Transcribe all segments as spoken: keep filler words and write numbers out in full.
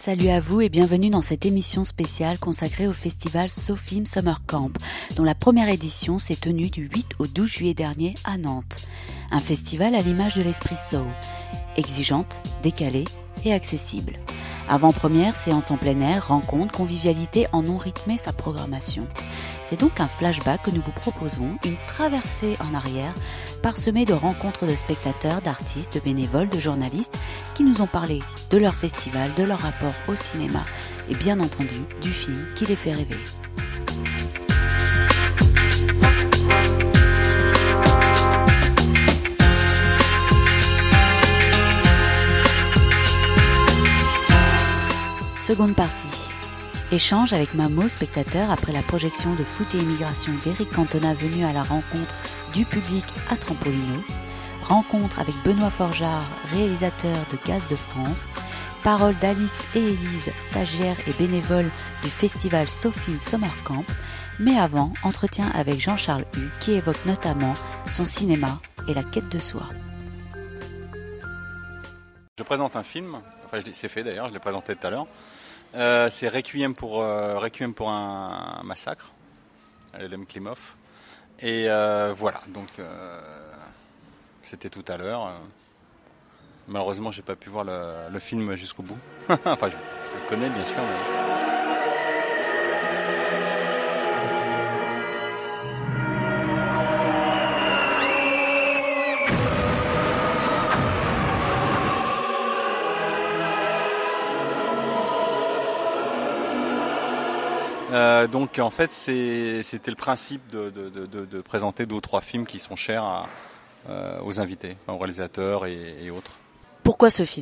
Salut à vous et bienvenue dans cette émission spéciale consacrée au festival SoFilm Summer Camp, dont la première édition s'est tenue du huit au douze juillet dernier à Nantes. Un festival à l'image de l'esprit So, exigeante, décalée et accessible. Avant-première, séance en plein air, rencontres, convivialité en ont rythmé sa programmation. C'est donc un flashback que nous vous proposons, une traversée en arrière, parsemée de rencontres de spectateurs, d'artistes, de bénévoles, de journalistes qui nous ont parlé de leur festival, de leur rapport au cinéma et bien entendu du film qui les fait rêver. Seconde partie. Échange avec Mamo, spectateur, après la projection de Foot et Immigration d'Éric Cantona venu à la rencontre du public à Trampolino. Rencontre avec Benoît Forgeard, réalisateur de Gaz de France. Paroles d'Alix et Élise, stagiaires et bénévoles du festival SoFilm Summer Camp. Mais avant, entretien avec Jean-Charles Hue qui évoque notamment son cinéma et la quête de soi. Je présente un film, enfin c'est fait d'ailleurs, je l'ai présenté tout à l'heure. Euh, c'est Requiem pour, euh, Requiem pour un, un massacre, Lem Klimov. Et euh, voilà, donc euh, c'était tout à l'heure. Malheureusement, j'ai pas pu voir le, le film jusqu'au bout. Enfin, je, je le connais bien sûr. Mais... Euh, donc en fait c'est, c'était le principe de, de, de, de présenter deux ou trois films qui sont chers à, euh, aux invités, enfin, aux réalisateurs et, et autres. Pourquoi ce film ?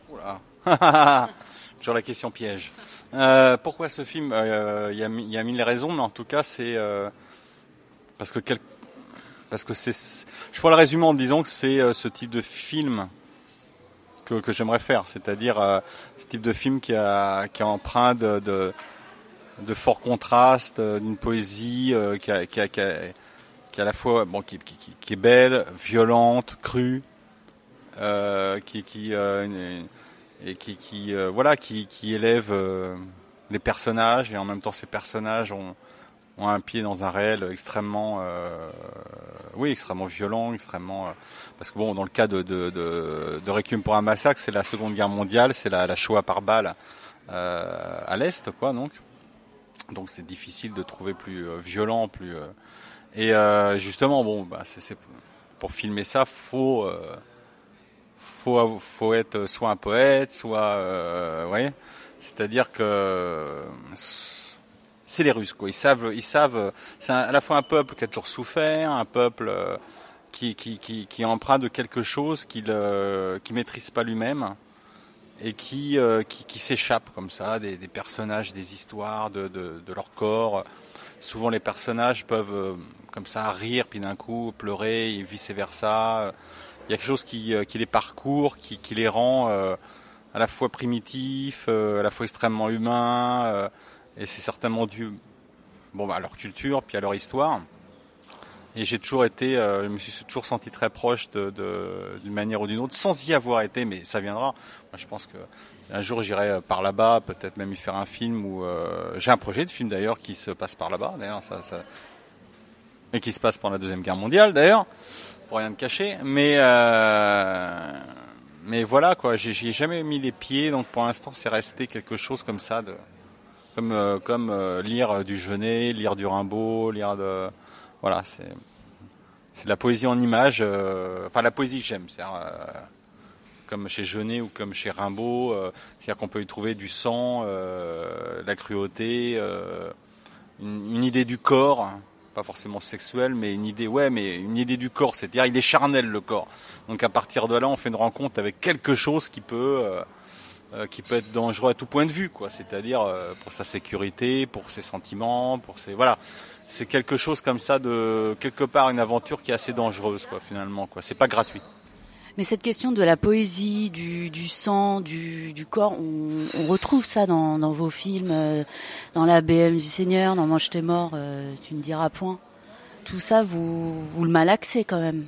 Oula. Toujours la question piège. Euh, pourquoi ce film ? Il euh, y, a, y a mille raisons, mais en tout cas c'est euh, parce que quel... parce que c'est. Je pourrais le résumer en disant que c'est euh, ce type de film que, que j'aimerais faire, c'est-à-dire euh, ce type de film qui a qui est empreint de, de de forts contrastes, euh, d'une poésie euh, qui, a, qui, a, qui, a, qui a à la fois bon, qui, qui, qui est belle, violente, crue, euh, qui, qui, euh, et qui, qui euh, voilà, qui, qui élève euh, les personnages et en même temps ces personnages ont, ont un pied dans un réel extrêmement, euh, oui, extrêmement violent, extrêmement, euh, parce que bon, dans le cas de, de, de, de Requiem pour un massacre, c'est la Seconde Guerre mondiale, c'est la, la Shoah par balle euh, à l'est, quoi, donc. Donc c'est difficile de trouver plus euh, violent, plus euh... et euh, justement bon bah c'est, c'est pour filmer ça faut euh, faut faut être soit un poète, soit euh, ouais, c'est-à-dire que c'est les Russes quoi, ils savent ils savent c'est un, à la fois un peuple qui a toujours souffert, un peuple euh, qui qui qui qui est empreint de quelque chose qu'il euh, qui maîtrise pas lui-même. Et qui, euh, qui, qui s'échappent comme ça, des, des personnages, des histoires de, de, de leur corps. Souvent les personnages peuvent euh, comme ça rire, puis d'un coup pleurer, et vice versa. Il y a quelque chose qui, qui les parcourt, qui, qui les rend euh, à la fois primitifs, euh, à la fois extrêmement humains, euh, et c'est certainement dû bon, bah, à leur culture, puis à leur histoire. Et j'ai toujours été, euh, je me suis toujours senti très proche de, de, d'une manière ou d'une autre, sans y avoir été, mais ça viendra. Moi, je pense que un jour j'irai par là-bas, peut-être même y faire un film. Où euh, j'ai un projet de film d'ailleurs qui se passe par là-bas, d'ailleurs, ça, ça, et qui se passe pendant la Deuxième Guerre mondiale, d'ailleurs, pour rien de cacher. Mais euh, mais voilà quoi, j'ai, j'y ai jamais mis les pieds, donc pour l'instant c'est resté quelque chose comme ça, de comme euh, comme euh, lire du Genet, lire du Rimbaud, lire de voilà, c'est, c'est de la poésie en images, euh, enfin la poésie que j'aime, c'est-à-dire euh, comme chez Genet ou comme chez Rimbaud, euh, c'est-à-dire qu'on peut y trouver du sang, euh, la cruauté, euh, une, une idée du corps, hein, pas forcément sexuelle, mais une idée, ouais, mais une idée du corps, c'est-à-dire il est charnel le corps. Donc à partir de là, on fait une rencontre avec quelque chose qui peut, euh, euh, qui peut être dangereux à tout point de vue, quoi. C'est-à-dire euh, pour sa sécurité, pour ses sentiments, pour ses, voilà. C'est quelque chose comme ça de quelque part une aventure qui est assez dangereuse quoi finalement quoi, c'est pas gratuit. Mais cette question de la poésie, du, du sang, du, du corps, on, on retrouve ça dans, dans vos films, euh, dans la B M du Seigneur, dans Mange tes morts, euh, tu ne diras point. Tout ça, vous, vous le malaxez quand même.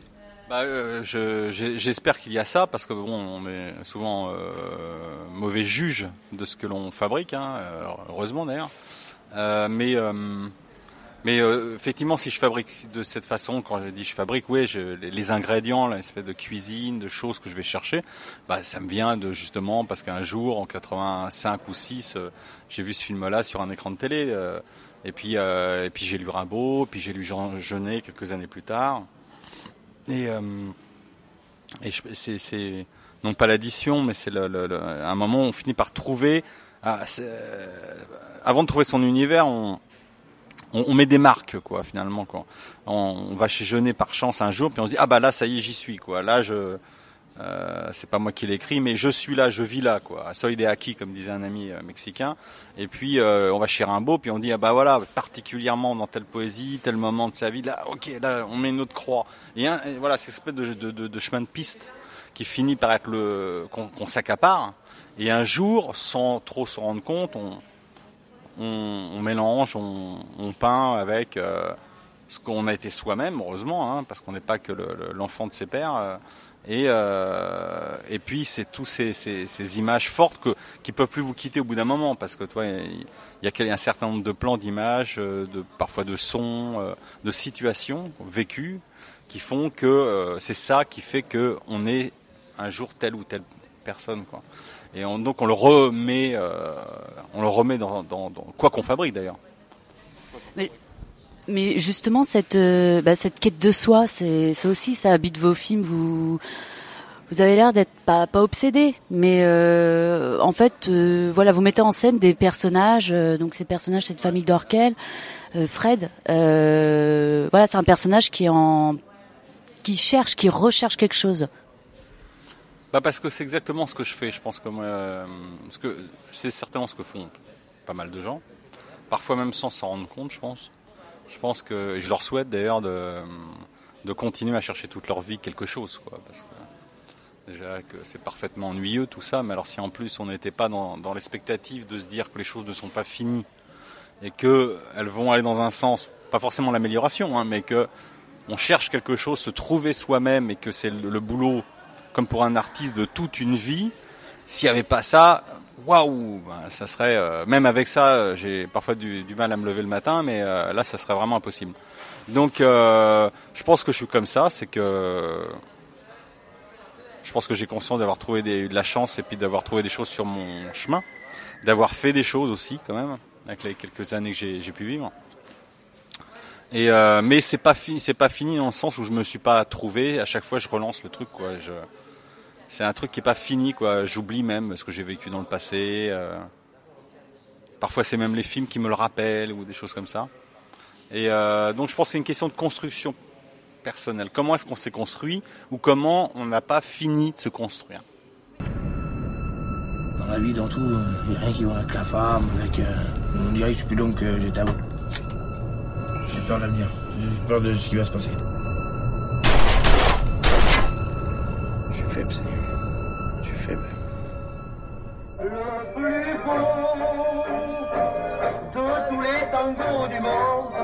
Bah, euh, je, j'ai, j'espère qu'il y a ça, parce que bon, on est souvent euh, mauvais juge de ce que l'on fabrique, hein, heureusement d'ailleurs. Euh, mais euh, mais euh, effectivement, si je fabrique de cette façon, quand je dis je fabrique, oui, je, les, les ingrédients, l'espèce de cuisine, de choses que je vais chercher, bah ça me vient de justement parce qu'un jour, en quatre-vingt-cinq ou six, euh, j'ai vu ce film-là sur un écran de télé, euh, et puis euh, et puis j'ai lu Rimbaud, puis j'ai lu Jean Genet quelques années plus tard. Et, euh, et je, c'est, c'est non pas l'addition, mais c'est le, le, le, à un moment on finit par trouver. Ah, euh, avant de trouver son univers, on, on, on met des marques, quoi. Finalement, quoi. On, on va chez Genet par chance un jour, puis on se dit ah bah là ça y est j'y suis, quoi. Là je Euh, c'est pas moi qui l'écris, mais je suis là, je vis là, quoi. Soy de aquí, comme disait un ami euh, mexicain. Et puis euh, on va chez Rimbaud, puis on dit ah bah voilà, particulièrement dans telle poésie, tel moment de sa vie, là, ok, là on met une autre croix. Et, un, et voilà, c'est cette espèce de, de, de, de chemin de piste qui finit par être le qu'on, qu'on s'accapare. Et un jour, sans trop se rendre compte, on, on, on mélange, on, on peint avec euh, ce qu'on a été soi-même, heureusement, hein, parce qu'on n'est pas que le, le, l'enfant de ses pères. Euh, Et, euh, et puis c'est tous ces, ces, ces images fortes que, qui peuvent plus vous quitter au bout d'un moment, parce que toi il y a un certain nombre de plans, d'images, de, parfois de sons, de situations vécues qui font que euh, c'est ça qui fait que on est un jour telle ou telle personne, quoi. Et on, donc on le remet, euh, on le remet dans, dans, dans quoi qu'on fabrique d'ailleurs. Mais... Mais justement, cette euh, bah, cette quête de soi, c'est ça aussi, ça habite vos films. Vous vous avez l'air d'être pas pas obsédé, mais euh, en fait, euh, voilà, vous mettez en scène des personnages. Euh, donc ces personnages, cette famille d'Orkel, euh, Fred. Euh, voilà, c'est un personnage qui est en qui cherche, qui recherche quelque chose. Bah parce que c'est exactement ce que je fais. Je pense que moi, euh, ce que c'est certainement ce que font pas mal de gens, parfois même sans s'en rendre compte, je pense. Je pense que, et je leur souhaite d'ailleurs de, de continuer à chercher toute leur vie quelque chose, quoi, parce que déjà que c'est parfaitement ennuyeux tout ça, mais alors si en plus on n'était pas dans, dans l'expectative de se dire que les choses ne sont pas finies et que elles vont aller dans un sens, pas forcément l'amélioration, hein, mais que on cherche quelque chose, se trouver soi-même, et que c'est le, le boulot, comme pour un artiste, de toute une vie. S'il n'y avait pas ça, waouh, ben, ça serait, euh, même avec ça, j'ai parfois du, du mal à me lever le matin, mais euh, là, ça serait vraiment impossible. Donc, euh, je pense que je suis comme ça, c'est que je pense que j'ai conscience d'avoir trouvé des, de la chance, et puis d'avoir trouvé des choses sur mon chemin, d'avoir fait des choses aussi, quand même, avec les quelques années que j'ai, j'ai pu vivre. Et euh, mais c'est pas fini, c'est pas fini dans le sens où je me suis pas trouvé. À chaque fois, je relance le truc, quoi. Je, c'est un truc qui est pas fini, quoi. J'oublie même ce que j'ai vécu dans le passé. Euh, parfois, c'est même les films qui me le rappellent ou des choses comme ça. Et euh, donc, je pense que c'est une question de construction personnelle. Comment est-ce qu'on s'est construit, ou comment on n'a pas fini de se construire. Dans la vie, dans tout, il n'y a rien qui va avec la femme, avec. Euh, on dirait que depuis donc que j'étais à... J'ai peur de l'avenir. J'ai peur de ce qui va se passer. Je suis faible, Seigneur. Je suis faible. Le plus beau de tous les tangos du monde,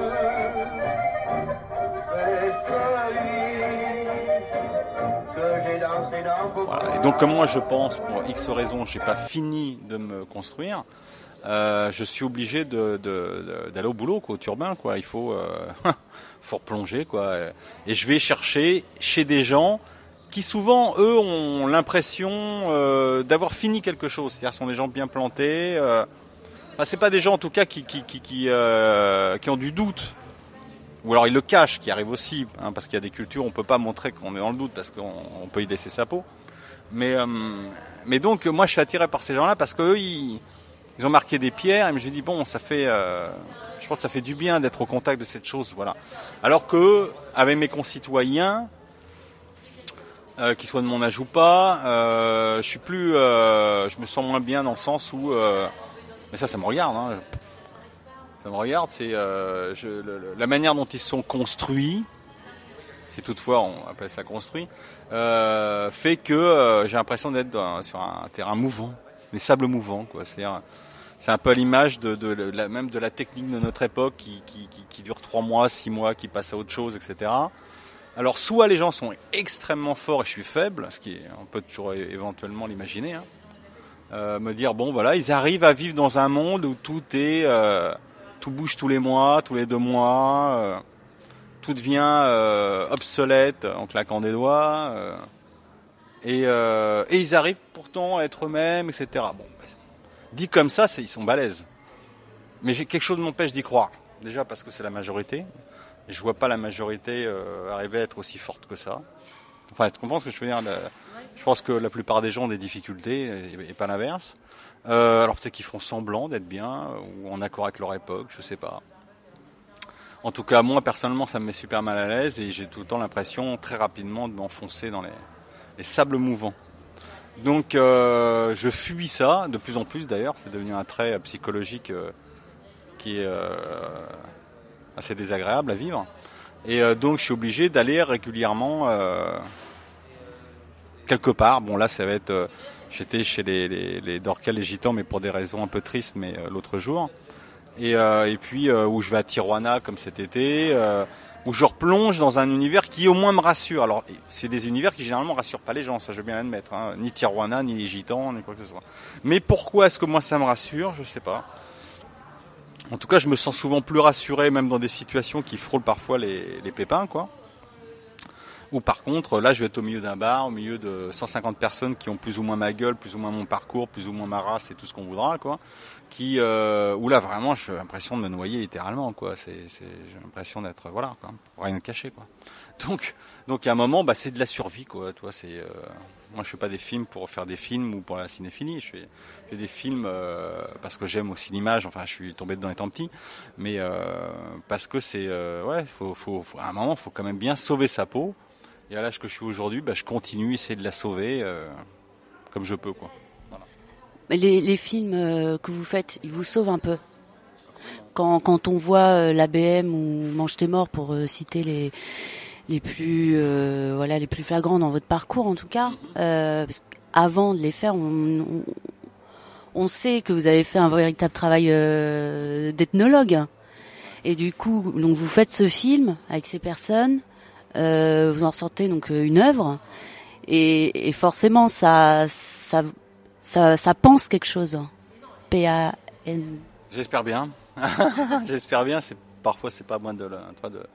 c'est celui que j'ai dansé dans vos... Voilà. Et donc, comme moi, je pense, pour X raisons, j'ai pas fini de me construire. Euh, je suis obligé de, de, de, d'aller au boulot, quoi, au turbin, quoi. Il faut, euh, faut replonger, quoi. Et je vais chercher chez des gens qui souvent, eux, ont l'impression euh, d'avoir fini quelque chose. C'est-à-dire, ce sont des gens bien plantés. Euh, enfin, c'est pas des gens, en tout cas, qui qui qui qui, euh, qui ont du doute. Ou alors ils le cachent, qui arrive aussi, hein, parce qu'il y a des cultures, on peut pas montrer qu'on est dans le doute parce qu'on on peut y laisser sa peau. Mais euh, mais donc, moi, je suis attiré par ces gens-là parce que eux, ils Ils ont marqué des pierres, et je me suis dit bon, ça fait, euh, je pense que ça fait du bien d'être au contact de cette chose, voilà. Alors que avec mes concitoyens, euh, qu'ils soient de mon âge ou pas, euh, je suis plus, euh, je me sens moins bien dans le sens où, euh, mais ça, ça me regarde, hein, ça me regarde, c'est euh, je, le, la manière dont ils se sont construits, si toutefois on appelle ça construit, euh, fait que euh, j'ai l'impression d'être dans, sur un terrain mouvant, des sables mouvants, quoi. C'est-à-dire, c'est un peu à l'image de, de, de la, même de la technique de notre époque qui, qui, qui, qui dure trois mois, six mois, qui passe à autre chose, et cetera. Alors soit les gens sont extrêmement forts et je suis faible, ce qui est, on peut toujours é- éventuellement l'imaginer, hein. Euh, me dire bon voilà, ils arrivent à vivre dans un monde où tout est, euh, tout bouge tous les mois, tous les deux mois, euh, tout devient euh, obsolète en claquant des doigts, euh, et, euh, et ils arrivent pourtant à être eux-mêmes, et cetera. Bon, ben, dit comme ça, c'est, ils sont balèzes. Mais j'ai quelque chose m'empêche d'y croire. Déjà parce que c'est la majorité. Et je vois pas la majorité euh, arriver à être aussi forte que ça. Enfin, tu comprends ce que je veux dire? Le, je pense que la plupart des gens ont des difficultés et, et pas l'inverse. Euh, alors peut-être qu'ils font semblant d'être bien ou en accord avec leur époque, je sais pas. En tout cas, moi personnellement, ça me met super mal à l'aise et j'ai tout le temps l'impression très rapidement de m'enfoncer dans les, les sables mouvants. Donc euh, je fuis ça de plus en plus d'ailleurs. C'est devenu un trait psychologique euh, qui est euh, assez désagréable à vivre. Et euh, donc je suis obligé d'aller régulièrement euh, quelque part. Bon là ça va être, euh, j'étais chez les, les, les Dorcas, les Gitans, mais pour des raisons un peu tristes, mais euh, l'autre jour. Et, euh, et puis euh, où je vais à Tijuana comme cet été, euh, où je replonge dans un univers qui au moins me rassure. Alors c'est des univers qui généralement rassurent pas les gens, ça je veux bien l'admettre, hein. Ni Tijuana, ni les Gitans, ni quoi que ce soit. Mais pourquoi est-ce que moi ça me rassure? Je sais pas. En tout cas, je me sens souvent plus rassuré, même dans des situations qui frôlent parfois les, les pépins, quoi. Ou par contre, là, je vais être au milieu d'un bar, au milieu de cent cinquante personnes qui ont plus ou moins ma gueule, plus ou moins mon parcours, plus ou moins ma race et tout ce qu'on voudra, quoi. Qui, euh, où là, vraiment, j'ai l'impression de me noyer littéralement, quoi. C'est, c'est, j'ai l'impression d'être, voilà, quoi, rien caché, quoi. Donc, donc, à un moment, bah, c'est de la survie, quoi. Tu vois, c'est, euh, moi, je fais pas des films pour faire des films ou pour la cinéphilie. Je fais, je fais des films euh, parce que j'aime aussi l'image. Enfin, je suis tombé dedans étant petit, mais euh, parce que c'est, euh, ouais, faut, faut, faut, à un moment, faut quand même bien sauver sa peau. Et à l'âge que je suis aujourd'hui, bah, je continue à essayer de la sauver euh, comme je peux, quoi. Voilà. Mais les, les films euh, que vous faites, ils vous sauvent un peu. Quand, quand on voit euh, l'A B M ou Mange tes morts, pour euh, citer les les plus euh, voilà les plus flagrants dans votre parcours en tout cas, euh, parce qu'avant de les faire, on, on, on sait que vous avez fait un véritable travail euh, d'ethnologue. Et du coup, donc vous faites ce film avec ces personnes. Euh, vous en sortez donc une œuvre et, et forcément ça, ça ça ça pense quelque chose. P A N. J'espère bien. J'espère bien. C'est parfois c'est pas moi de, toi de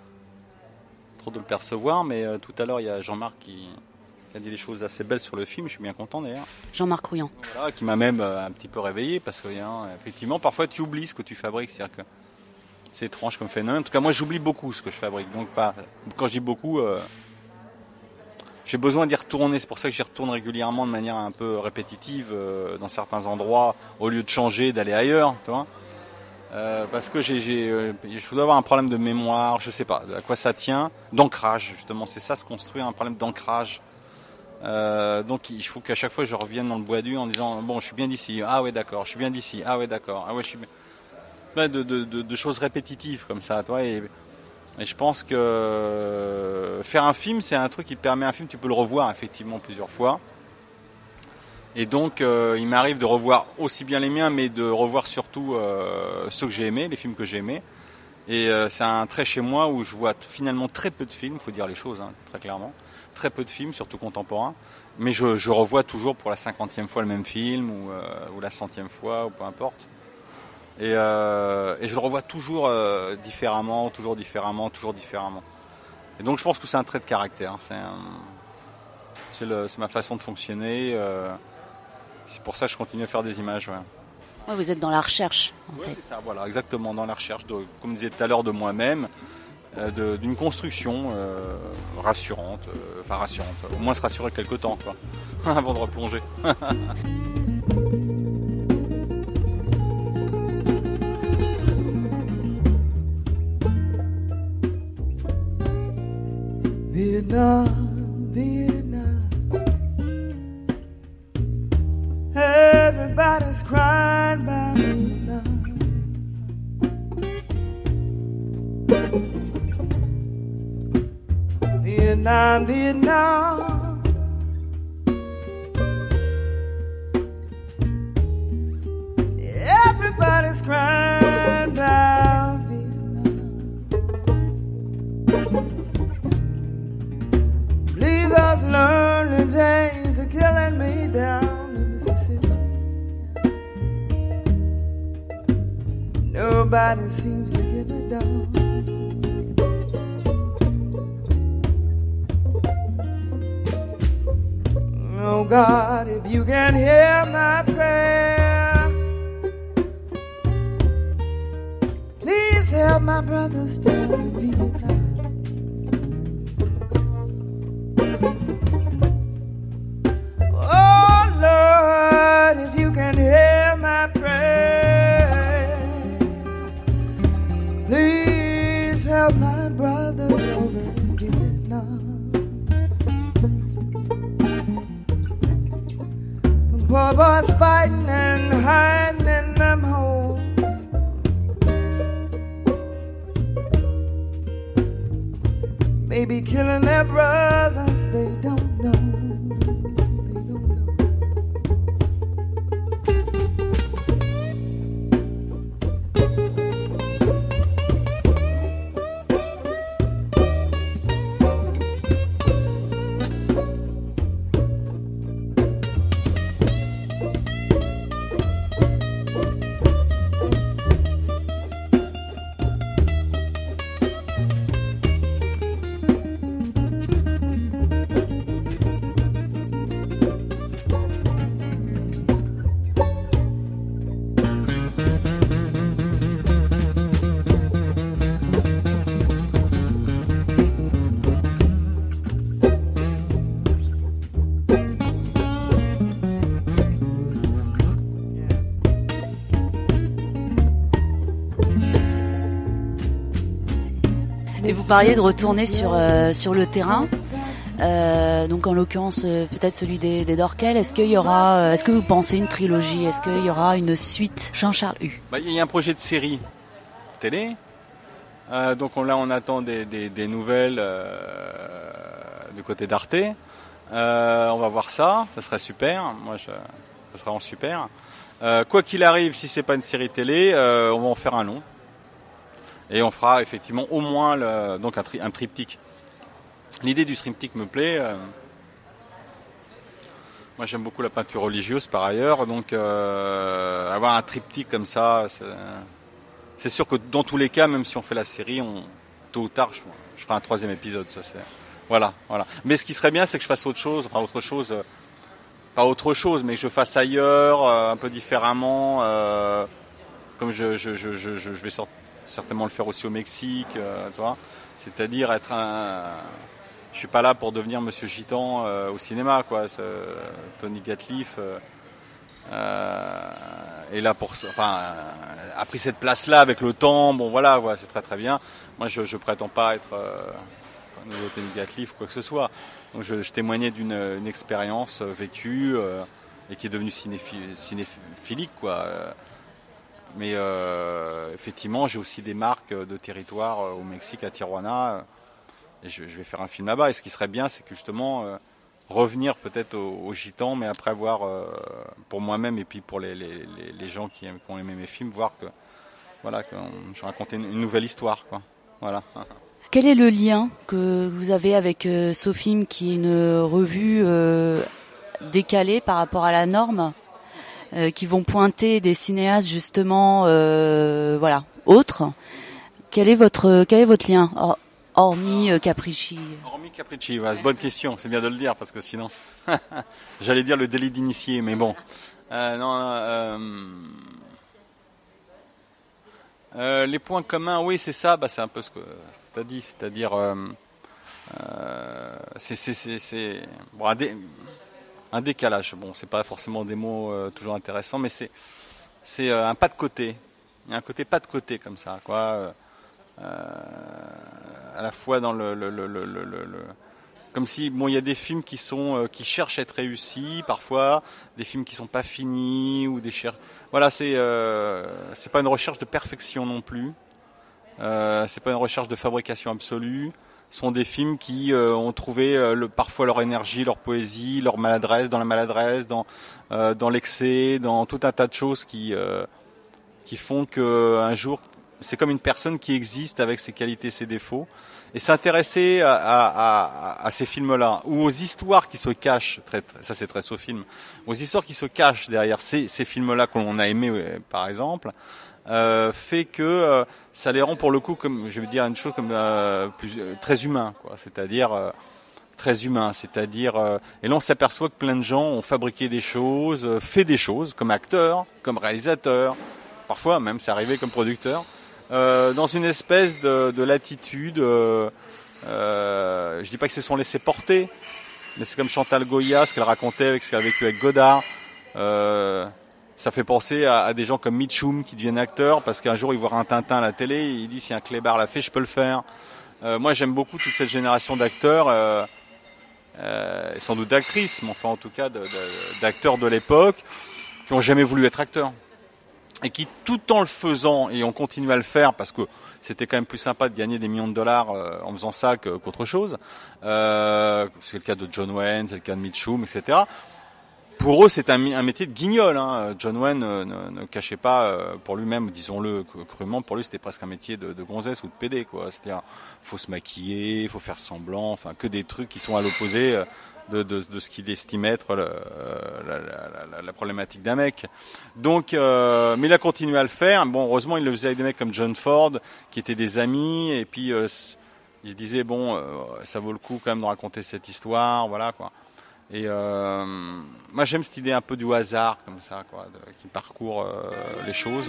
trop de le percevoir, mais euh, tout à l'heure il y a Jean-Marc qui a dit des choses assez belles sur le film. Je suis bien content d'ailleurs. Jean-Marc Rouillant. Voilà, qui m'a même euh, un petit peu réveillé parce que hein, effectivement parfois tu oublies ce que tu fabriques, c'est-à-dire que c'est étrange comme phénomène. En tout cas, moi, j'oublie beaucoup ce que je fabrique. Donc, pas, quand je dis beaucoup, euh, j'ai besoin d'y retourner. C'est pour ça que j'y retourne régulièrement de manière un peu répétitive euh, dans certains endroits, au lieu de changer, d'aller ailleurs, tu vois. Euh, parce que j'ai, j'ai, euh, je dois avoir un problème de mémoire, je sais pas à quoi ça tient, d'ancrage justement. C'est ça, se construire un problème d'ancrage. Euh, donc, il faut qu'à chaque fois, je revienne dans le bois dur en disant bon, je suis bien d'ici. Ah ouais, d'accord. Je suis bien d'ici. Ah ouais, d'accord. Ah ouais, je suis bien. De, de, de, de choses répétitives comme ça, toi, et, et je pense que faire un film, c'est un truc qui te permet, un film, tu peux le revoir effectivement plusieurs fois. Et donc, euh, il m'arrive de revoir aussi bien les miens, mais de revoir surtout euh, ceux que j'ai aimés, les films que j'ai aimés. Et euh, c'est un trait chez moi où je vois t- finalement très peu de films, faut dire les choses, hein, très clairement. Très peu de films, surtout contemporains. Mais je, je revois toujours pour la cinquantième fois le même film, ou, euh, ou la centième fois, ou peu importe. Et, euh, et je le revois toujours euh, différemment, toujours différemment, toujours différemment. Et donc je pense que c'est un trait de caractère. C'est, un, c'est, le, c'est ma façon de fonctionner. Euh, c'est pour ça que je continue à faire des images. Ouais. Ouais, vous êtes dans la recherche, en Ouais, fait. c'est ça, voilà, exactement, dans la recherche, de, comme je disais tout à l'heure, de moi-même, euh, de, d'une construction euh, rassurante, euh, enfin rassurante, au moins se rassurer quelque temps, quoi, avant de replonger. Vietnam, Vietnam. Everybody's crying about Vietnam. Vietnam, Vietnam. Everybody's crying about Vietnam. nobody seems to give a damn. Oh God, if you can hear my prayer, please help my brothers down in Vietnam. Oh Lord, if you can hear my prayer, please help my brothers over in Vietnam. Poor boys fighting and hiding in them holes. Maybe killing their brothers, they don't know. They don't know. Et vous parliez de retourner sur euh, sur le terrain, euh, donc en l'occurrence euh, peut-être celui des, des Dorkel. Est-ce qu'il y aura, euh, est-ce que vous pensez une trilogie? Est-ce qu'il y aura une suite? Jean-Charles Hue. Bah, il y a un projet de série télé, euh, donc on, là on attend des, des, des nouvelles euh, du côté d'Arte. Euh, on va voir ça, ça serait super. Moi, je, ça serait vraiment super. Euh, quoi qu'il arrive, si c'est pas une série télé, euh, on va en faire un long. Et on fera effectivement au moins le, donc un, tri, un triptyque. L'idée du triptyque me plaît. Euh, moi j'aime beaucoup la peinture religieuse par ailleurs, donc euh, avoir un triptyque comme ça, c'est, c'est sûr que dans tous les cas, même si on fait la série, on, tôt ou tard, je, je ferai un troisième épisode. Ça, c'est, voilà, voilà. Mais ce qui serait bien, c'est que je fasse autre chose, enfin autre chose, euh, pas autre chose, mais que je fasse ailleurs, euh, un peu différemment, euh, comme je, je, je, je, je vais sortir. Certainement le faire aussi au Mexique, euh, tu vois. C'est-à-dire être un. Je suis pas là pour devenir Monsieur Gitan euh, au cinéma, quoi. C'est, Tony Gatliff euh, euh, est là pour, enfin, euh, a pris cette place-là avec le temps. Bon, voilà, voilà, c'est très très bien. Moi, je, je prétends pas être euh, un nouveau Tony Gatliff, quoi que ce soit. Donc, je, je témoignais d'une une expérience vécue euh, et qui est devenue cinéphi- cinéphilique, quoi. Euh, Mais euh, effectivement, j'ai aussi des marques de territoire au Mexique, à Tijuana. Et je, je vais faire un film là-bas. Et ce qui serait bien, c'est que justement euh, revenir peut-être aux, aux Gitans, mais après voir euh, pour moi-même et puis pour les, les, les, les gens qui, aiment, qui ont aimé mes films, voir que voilà, que je racontais une, une nouvelle histoire, quoi. Voilà. Quel est le lien que vous avez avec euh, SoFilm, qui est une revue euh, décalée par rapport à la norme? Euh, qui vont pointer des cinéastes justement, euh, voilà, autres. Quel est votre quel est votre lien, Or, hormis euh, Capricci? Hormis Capricci, voilà, bonne question, c'est bien de le dire parce que sinon, j'allais dire le délit d'initié, mais bon, euh, non. Euh, euh, les points communs, oui, c'est ça. Bah, c'est un peu ce que tu as dit, c'est-à-dire, euh, euh, c'est c'est c'est, c'est bon, un dé... Un décalage, bon, c'est pas forcément des mots euh, toujours intéressants, mais c'est c'est euh, un pas de côté. Il y a un côté pas de côté comme ça, quoi. Euh, à la fois dans le, le, le, le, le, le comme si bon, il y a des films qui sont euh, qui cherchent à être réussis, parfois des films qui sont pas finis ou des cher... voilà, c'est euh, c'est pas une recherche de perfection non plus. Euh, c'est pas une recherche de fabrication absolue. Sont des films qui euh, ont trouvé euh, le, parfois leur énergie, leur poésie, leur maladresse, dans la maladresse, dans euh, dans l'excès, dans tout un tas de choses qui euh, qui font que un jour, c'est comme une personne qui existe avec ses qualités, ses défauts, et s'intéresser à, à, à, à ces films-là ou aux histoires qui se cachent, très, très, ça c'est très SoFilm, aux histoires qui se cachent derrière ces, ces films-là qu'on a aimés, par exemple. euh, fait que euh, ça les rend pour le coup, comme je vais dire une chose comme euh, plus euh, très humain, quoi. C'est-à-dire euh, très humain, c'est-à-dire euh, et là on s'aperçoit que plein de gens ont fabriqué des choses, euh, fait des choses comme acteurs, comme réalisateurs, parfois même c'est arrivé comme producteur, euh, dans une espèce de, de latitude. Euh, euh, je dis pas que se sont laissés porter, mais c'est comme Chantal Goya, ce qu'elle racontait avec ce qu'elle a vécu avec Godard. Euh, ça fait penser à, à des gens comme Mitchum qui deviennent acteurs parce qu'un jour ils voient un Tintin à la télé et il dit si un clébard l'a fait, je peux le faire. Euh, moi j'aime beaucoup toute cette génération d'acteurs, euh, euh, sans doute d'actrices, mais enfin en tout cas de, de, d'acteurs de l'époque qui ont jamais voulu être acteurs et qui tout en le faisant et on continue à le faire parce que c'était quand même plus sympa de gagner des millions de dollars euh, en faisant ça que, qu'autre chose. Euh, c'est le cas de John Wayne, c'est le cas de Mitchum, et cetera. Pour eux, c'est un, un métier de guignol. Hein. John Wayne euh, ne, ne cachait pas, euh, pour lui-même, disons-le crûment, pour lui, c'était presque un métier de, de gonzesse ou de pédé, quoi. C'est-à-dire, faut se maquiller, faut faire semblant, enfin, que des trucs qui sont à l'opposé euh, de, de, de ce qu'il estime être le, la, la, la, la problématique d'un mec. Donc, euh, mais il a continué à le faire. Bon, heureusement, il le faisait avec des mecs comme John Ford, qui étaient des amis, et puis euh, il se disait bon, euh, ça vaut le coup quand même de raconter cette histoire, voilà quoi. Et euh, moi j'aime cette idée un peu du hasard comme ça, quoi, de, qui parcourt euh, les choses.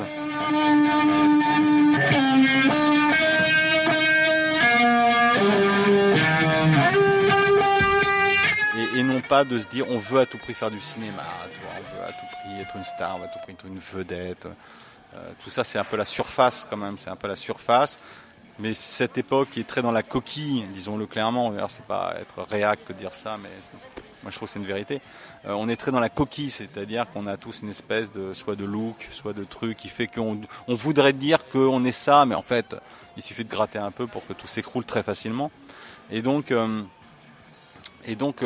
Et, et non pas de se dire on veut à tout prix faire du cinéma, toi, on veut à tout prix être une star, on veut à tout prix être une vedette. Euh, tout ça c'est un peu la surface quand même, c'est un peu la surface. Mais cette époque qui est très dans la coquille, disons-le clairement, d'ailleurs c'est pas être réac que de dire ça, mais moi je trouve que c'est une vérité. Euh, on est très dans la coquille, c'est-à-dire qu'on a tous une espèce de soit de look, soit de truc qui fait qu'on on voudrait dire qu'on est ça, mais en fait il suffit de gratter un peu pour que tout s'écroule très facilement. Et donc, euh, et donc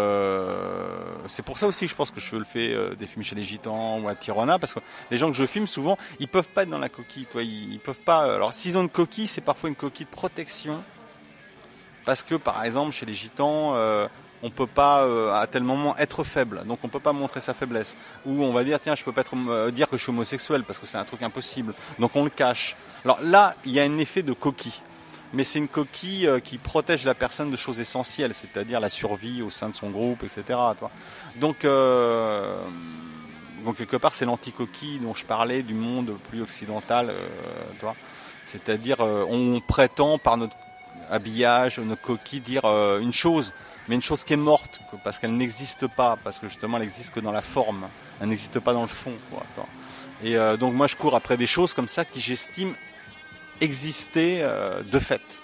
euh, c'est pour ça aussi je pense que je le fais euh, des films chez les Gitans ou à Tijuana, parce que les gens que je filme souvent, ils peuvent pas être dans la coquille, toi, ils, ils peuvent pas. Alors s'ils ont une coquille, c'est parfois une coquille de protection, parce que par exemple chez les Gitans, euh, on peut pas euh, à tel moment être faible, donc on peut pas montrer sa faiblesse, ou on va dire tiens je peux pas être, euh, dire que je suis homosexuel parce que c'est un truc impossible, donc on le cache. Alors là il y a un effet de coquille. Mais c'est une coquille euh, qui protège la personne de choses essentielles, c'est-à-dire la survie au sein de son groupe, et cetera. Toi. Donc, euh, donc quelque part, c'est l'anti-coquille dont je parlais du monde plus occidental. Euh, toi. C'est-à-dire, euh, on prétend par notre habillage, notre coquille, dire euh, une chose, mais une chose qui est morte, parce qu'elle n'existe pas, parce que justement, elle n'existe que dans la forme, elle n'existe pas dans le fond. Quoi, toi. Et euh, donc, moi, je cours après des choses comme ça qui, j'estime, exister euh, de fait,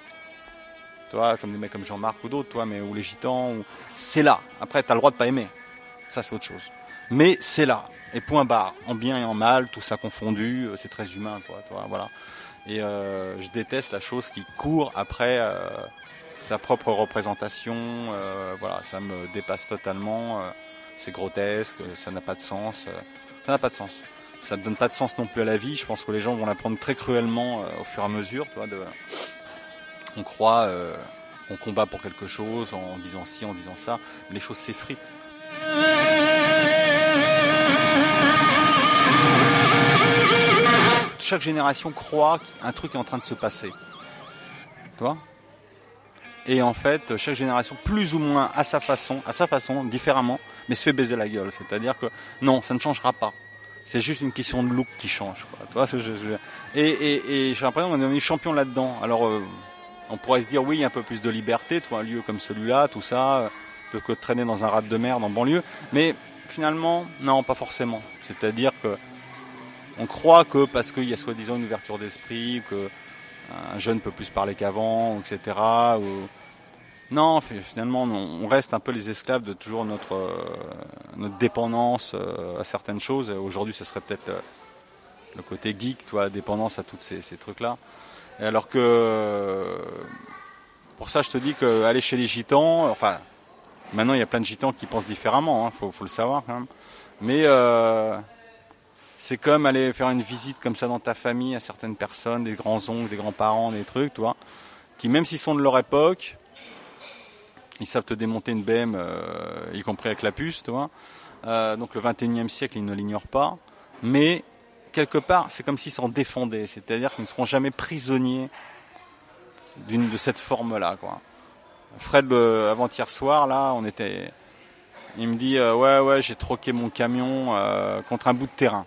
toi, comme des mecs comme Jean-Marc ou d'autres, toi, mais ou les Gitans, ou... c'est là. Après, t'as le droit de pas aimer, ça c'est autre chose. Mais c'est là, et point barre, en bien et en mal, tout ça confondu, c'est très humain, quoi, toi, voilà. Et euh, je déteste la chose qui court après euh, sa propre représentation, euh, voilà, ça me dépasse totalement. Euh, c'est grotesque, ça n'a pas de sens, euh, ça n'a pas de sens. Ça ne donne pas de sens non plus à la vie. Je pense que les gens vont la prendre très cruellement euh, au fur et à mesure. Tu vois, de... On croit, euh, on combat pour quelque chose en disant ci, en disant ça. Mais les choses s'effritent. Chaque génération croit qu'un truc est en train de se passer. Tu vois ? Et en fait, chaque génération, plus ou moins à sa façon, à sa façon, différemment, mais se fait baiser la gueule. C'est-à-dire que non, ça ne changera pas. C'est juste une question de look qui change, quoi. Tu vois, je, je... Et, et, et j'ai l'impression qu'on est devenu champion là-dedans. Alors, euh, on pourrait se dire, oui, il y a un peu plus de liberté, toi, un lieu comme celui-là, tout ça, euh, peut que traîner dans un rat de merde en banlieue. Mais finalement, non, pas forcément. C'est-à-dire que on croit que parce qu'il y a soi-disant une ouverture d'esprit, que un jeune peut plus parler qu'avant, et cetera. Ou... Non, finalement, on reste un peu les esclaves de toujours notre, euh, notre dépendance euh, à certaines choses. Aujourd'hui, ce serait peut-être euh, le côté geek, toi, la dépendance à tous ces, ces trucs-là. Et alors que, euh, pour ça, je te dis qu'aller chez les Gitans, enfin, maintenant, il y a plein de Gitans qui pensent différemment, hein, faut, faut le savoir quand même. Mais euh, c'est comme aller faire une visite comme ça dans ta famille à certaines personnes, des grands-oncles, des grands-parents, des trucs, toi, qui, même s'ils sont de leur époque, ils savent te démonter une B M, euh, y compris avec la puce, tu vois. Euh, donc le vingt et unième siècle, ils ne l'ignorent pas. Mais quelque part, c'est comme s'ils s'en défendaient. C'est-à-dire qu'ils ne seront jamais prisonniers d'une de cette forme-là, quoi. Fred, euh, avant-hier soir, là, on était, il me dit, euh, ouais, ouais, j'ai troqué mon camion euh, contre un bout de terrain.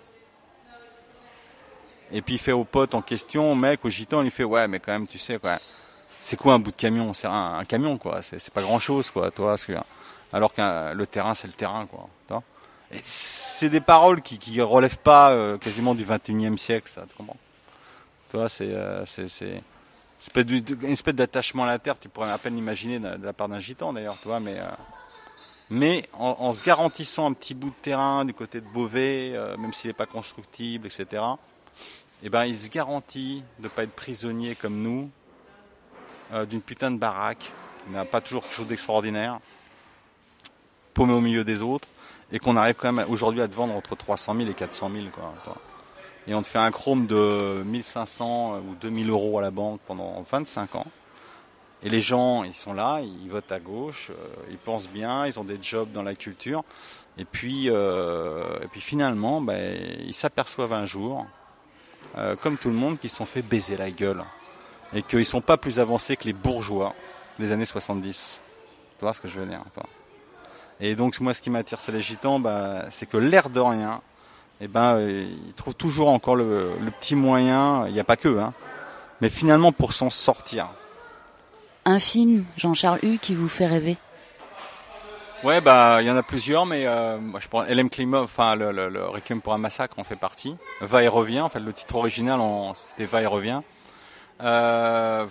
Et puis il fait au pote en question, au mec, au gitan, il fait, ouais, mais quand même, tu sais, quoi, c'est quoi un bout de camion? C'est un, un camion, quoi. C'est, c'est pas grand-chose, quoi, toi. Parce que, alors que le terrain, c'est le terrain, quoi. Toi. Et c'est des paroles qui, qui relèvent pas euh, quasiment du vingt et unième siècle, ça. Tu comprends? Toi, c'est, euh, c'est, c'est une espèce d'attachement à la terre. Tu pourrais à peine l'imaginer de, de la part d'un gitan, d'ailleurs, tu vois. Mais, euh, mais en, en se garantissant un petit bout de terrain du côté de Beauvais, euh, même s'il n'est pas constructible, et cetera. Et ben, il se garantit de pas être prisonnier comme nous. Euh, d'une putain de baraque qui n'a pas toujours quelque chose d'extraordinaire, paumé au milieu des autres, et qu'on arrive quand même aujourd'hui à te vendre entre trois cent mille et quatre cent mille, quoi. Et on te fait un chrome de mille cinq cents ou deux mille euros à la banque pendant vingt-cinq ans. Et les gens, ils sont là, ils votent à gauche, euh, ils pensent bien, ils ont des jobs dans la culture, et puis, euh, et puis finalement, ben, ils s'aperçoivent un jour, euh, comme tout le monde, qu'ils se sont fait baiser la gueule. Et qu'ils ne sont pas plus avancés que les bourgeois des années soixante-dix. Tu vois ce que je veux dire, toi. Et donc, moi, ce qui m'attire chez les gitans, bah, c'est que l'air de rien, eh ben, ils trouvent toujours encore le, le petit moyen, il n'y a pas que, hein, mais finalement pour s'en sortir. Un film, Jean-Charles Hue, qui vous fait rêver? Ouais, bah, il y en a plusieurs, mais euh, moi, je prends L M Klimov, enfin, le, le, le Requiem pour un massacre en fait partie. Va et revient, en fait, le titre original, en, c'était Va et revient. Euh,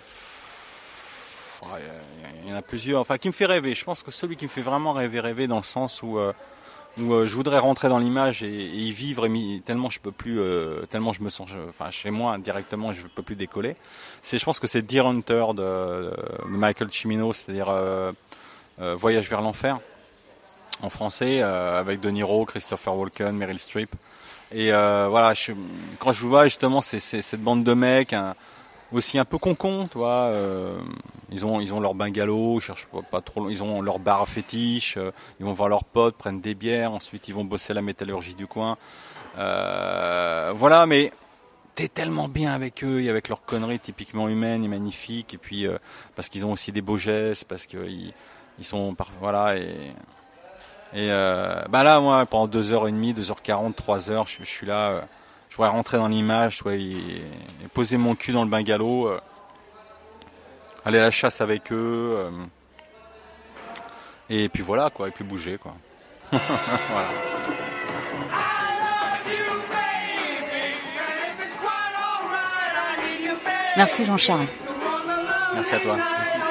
il y en a plusieurs, enfin qui me fait rêver. Je pense que celui qui me fait vraiment rêver, rêver dans le sens où, euh, où euh, je voudrais rentrer dans l'image et, et y vivre, et tellement je peux plus, euh, tellement je me sens, je, enfin chez moi directement, je peux plus décoller. C'est, je pense que c'est Deer Hunter de, de Michael Cimino, c'est-à-dire euh, euh, Voyage vers l'enfer en français, euh, avec De Niro, Christopher Walken, Meryl Streep. Et euh, voilà, je, quand je vois justement c'est, c'est cette bande de mecs. Un, aussi un peu concon, tu vois, euh, ils ont ils ont leur bungalow, ils cherchent pas, pas trop, ils ont leur bar fétiche, euh, ils vont voir leurs potes, prennent des bières, ensuite ils vont bosser à la métallurgie du coin, euh, voilà, mais t'es tellement bien avec eux et avec leurs conneries typiquement humaines et magnifiques, et puis euh, parce qu'ils ont aussi des beaux gestes, parce que ils, ils sont par, voilà, et et euh, bah là moi pendant deux heures et demie, deux heures quarante, trois heures, je, je suis là. Euh, Je voudrais rentrer dans l'image, ouais, et, et poser mon cul dans le bungalow, euh, aller à la chasse avec eux, euh, et puis voilà, quoi, et puis bouger, quoi. Voilà. Merci Jean-Charles. Merci à toi.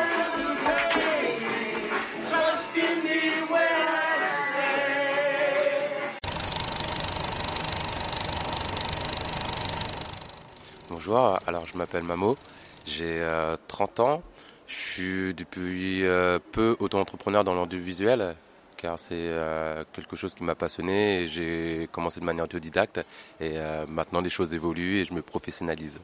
Bonjour, alors je m'appelle Mamo, j'ai euh, trente ans, je suis depuis euh, peu auto-entrepreneur dans l'audiovisuel car c'est euh, quelque chose qui m'a passionné et j'ai commencé de manière autodidacte et euh, maintenant les choses évoluent et je me professionnalise.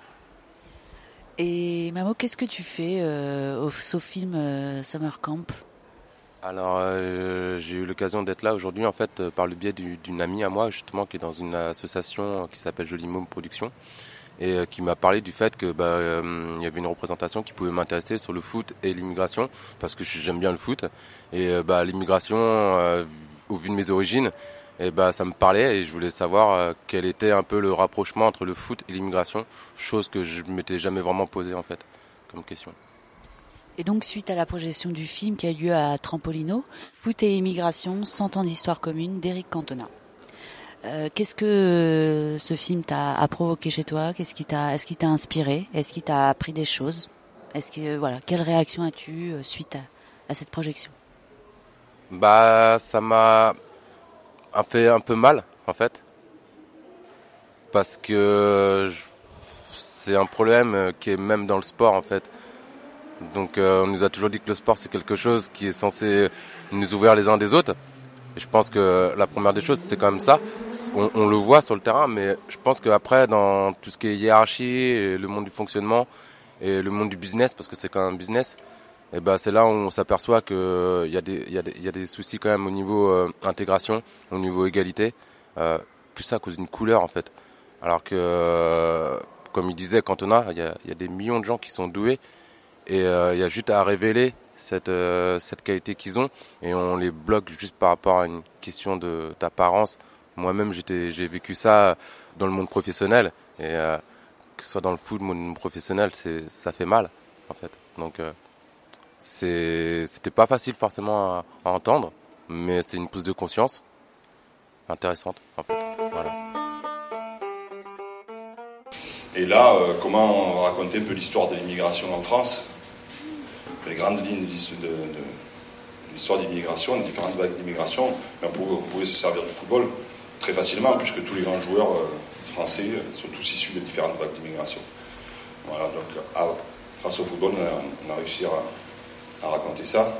Et Mamo, qu'est-ce que tu fais euh, au SoFilm euh, Summer Camp? Alors euh, j'ai eu l'occasion d'être là aujourd'hui en fait par le biais du, d'une amie à moi justement qui est dans une association qui s'appelle Joli Môme Production. Et euh, qui m'a parlé du fait que bah euh, il y avait une représentation qui pouvait m'intéresser sur le foot et l'immigration parce que j'aime bien le foot et euh, bah l'immigration euh, au vu de mes origines et bah ça me parlait et je voulais savoir euh, quel était un peu le rapprochement entre le foot et l'immigration, chose que je m'étais jamais vraiment posée en fait comme question. Et donc suite à la projection du film qui a eu lieu à Trampolino, Foot et immigration, cent ans d'histoire commune d'Éric Cantona. Euh, qu'est-ce que euh, ce film t'a a provoqué chez toi? Qu'est-ce qui t'a, est-ce qu'il t'a inspiré? Est-ce qu'il t'a appris des choses? Est-ce que euh, voilà, quelle réaction as-tu euh, suite à, à cette projection? Bah, ça m'a fait un peu mal en fait, parce que je, c'est un problème qui est même dans le sport en fait. Donc, euh, on nous a toujours dit que le sport c'est quelque chose qui est censé nous ouvrir les uns des autres. Et je pense que la première des choses, c'est quand même ça. On, on le voit sur le terrain, mais je pense qu'après, dans tout ce qui est hiérarchie, et le monde du fonctionnement et le monde du business, parce que c'est quand même un business, et ben c'est là où on s'aperçoit que il y a des il y a des il y a des soucis quand même au niveau euh, intégration, au niveau égalité, euh, plus ça à cause d'une couleur en fait. Alors que, euh, comme il disait Cantona, il y a, y a des millions de gens qui sont doués et il euh, y a juste à révéler cette, euh, cette qualité qu'ils ont et on les bloque juste par rapport à une question de, d'apparence. Moi-même, j'étais, j'ai vécu ça dans le monde professionnel et euh, que ce soit dans le foot, le monde professionnel, c'est, ça fait mal en fait. Donc, euh, c'est, c'était pas facile forcément à, à entendre, mais c'est une prise de conscience intéressante en fait. Voilà. Et là, euh, comment raconter un peu l'histoire de l'immigration en France, les grandes lignes de, de, de l'histoire de l'immigration, les différentes vagues d'immigration. Mais on pouvait, on pouvait se servir du football très facilement, puisque tous les grands joueurs euh, français sont tous issus de différentes vagues d'immigration. Voilà, donc à, grâce au football, on a, on a réussi à, à raconter ça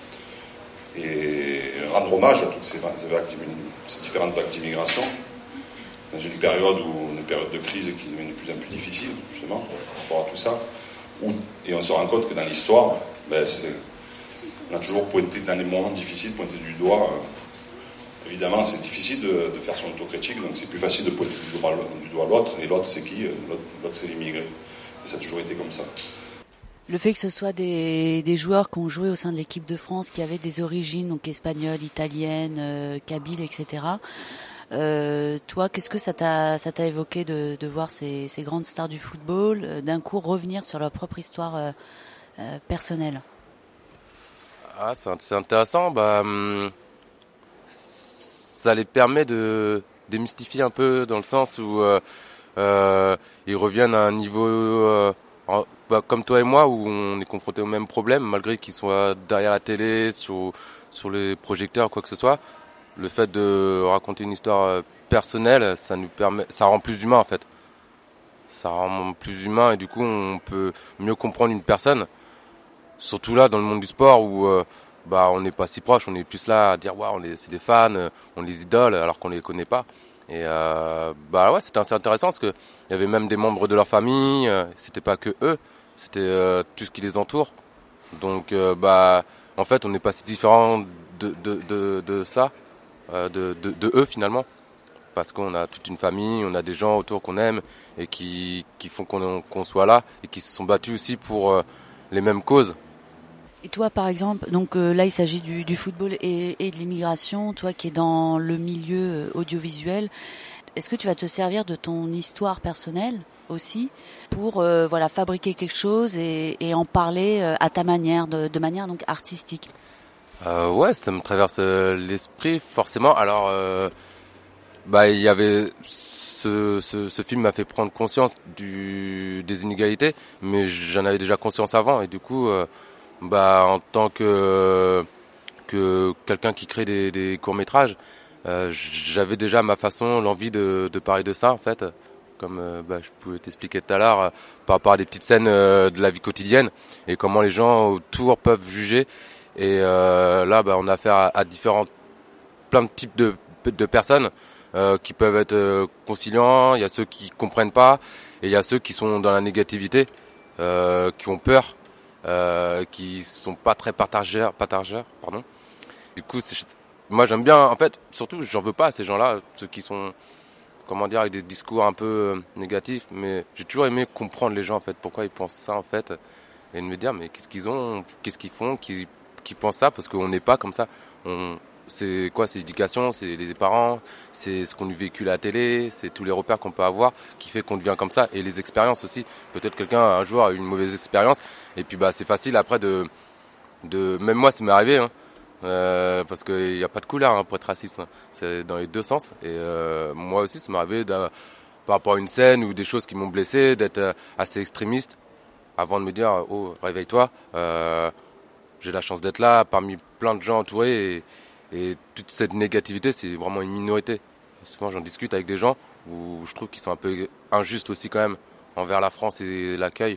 et rendre hommage à toutes ces, vagues, ces différentes vagues d'immigration dans une période où une période de crise qui devient de plus en plus difficile, justement, par rapport à tout ça. Où, et on se rend compte que dans l'histoire, ben, c'est, on a toujours pointé dans les moments difficiles, pointé du doigt. Euh, évidemment, c'est difficile de, de faire son autocritique, donc c'est plus facile de pointer du doigt, du doigt l'autre. Et l'autre, c'est qui ? L'autre, l'autre c'est l'immigré. Et ça a toujours été comme ça. Le fait que ce soit des, des joueurs qui ont joué au sein de l'équipe de France, qui avaient des origines donc espagnoles, italiennes, euh, kabyles, et cetera. Euh, toi, qu'est-ce que ça t'a, ça t'a évoqué de, de voir ces, ces grandes stars du football euh, d'un coup revenir sur leur propre histoire euh, euh, personnelle ? Ah, c'est, c'est intéressant. Bah, hum, ça les permet de démystifier un peu dans le sens où euh, euh, ils reviennent à un niveau euh, en, bah, comme toi et moi où on est confrontés aux mêmes problèmes malgré qu'ils soient derrière la télé, sur sur les projecteurs, quoi que ce soit. Le fait de raconter une histoire personnelle, ça nous permet, ça rend plus humain en fait. Ça rend plus humain et du coup on peut mieux comprendre une personne. Surtout là dans le monde du sport où euh, bah on n'est pas si proche, on est plus là à dire waouh, on est, c'est des fans, on les idole alors qu'on les connaît pas. Et euh, bah ouais, c'était assez intéressant parce que il y avait même des membres de leur famille. Euh, c'était pas que eux, c'était euh, tout ce qui les entoure. Donc euh, bah en fait on n'est pas si différent de de de, de ça. De, de, de eux finalement parce qu'on a toute une famille, on a des gens autour qu'on aime et qui, qui font qu'on, qu'on soit là et qui se sont battus aussi pour euh, les mêmes causes. Et toi par exemple, donc euh, là il s'agit du, du football et, et de l'immigration, toi qui es dans le milieu audiovisuel, est-ce que tu vas te servir de ton histoire personnelle aussi pour euh, voilà, fabriquer quelque chose et, et en parler euh, à ta manière, de, de manière donc artistique ? Euh, ouais, ça me traverse euh, l'esprit forcément. Alors, euh, bah il y avait ce, ce, ce film m'a fait prendre conscience du des inégalités, mais j'en avais déjà conscience avant et du coup, euh, bah en tant que que quelqu'un qui crée des, des courts métrages, euh, j'avais déjà à ma façon l'envie de, de parler de ça en fait, comme euh, bah, je pouvais t'expliquer tout à l'heure euh, par rapport à des petites scènes euh, de la vie quotidienne et comment les gens autour peuvent juger. Et euh, là, bah, on a affaire à, à différents, plein de types de, de personnes euh, qui peuvent être euh, conciliants. Il y a ceux qui comprennent pas, et il y a ceux qui sont dans la négativité, euh, qui ont peur, euh, qui sont pas très partageurs, partageurs, pardon. Du coup, c'est, moi j'aime bien. En fait, surtout, j'en veux pas à ces gens-là, ceux qui sont, comment dire, avec des discours un peu euh, négatifs. Mais j'ai toujours aimé comprendre les gens en fait, pourquoi ils pensent ça en fait, et de me dire mais qu'est-ce qu'ils ont, qu'est-ce qu'ils font, qu'ils qui pensent ça parce qu'on n'est pas comme ça. On, c'est quoi, c'est l'éducation, c'est les parents, c'est ce qu'on nous véhicule à la télé, c'est tous les repères qu'on peut avoir qui fait qu'on devient comme ça et les expériences aussi. Peut-être quelqu'un un jour a eu une mauvaise expérience et puis bah c'est facile après de, de même moi ça m'est arrivé hein, euh, parce qu'il n'y a pas de couleur hein, pour être raciste. Hein. C'est dans les deux sens et euh, moi aussi ça m'est arrivé de, par rapport à une scène ou des choses qui m'ont blessé, d'être assez extrémiste avant de me dire oh réveille-toi. Euh, J'ai la chance d'être là parmi plein de gens entourés et, et toute cette négativité, c'est vraiment une minorité. Souvent, j'en discute avec des gens où je trouve qu'ils sont un peu injustes aussi quand même envers la France et l'accueil,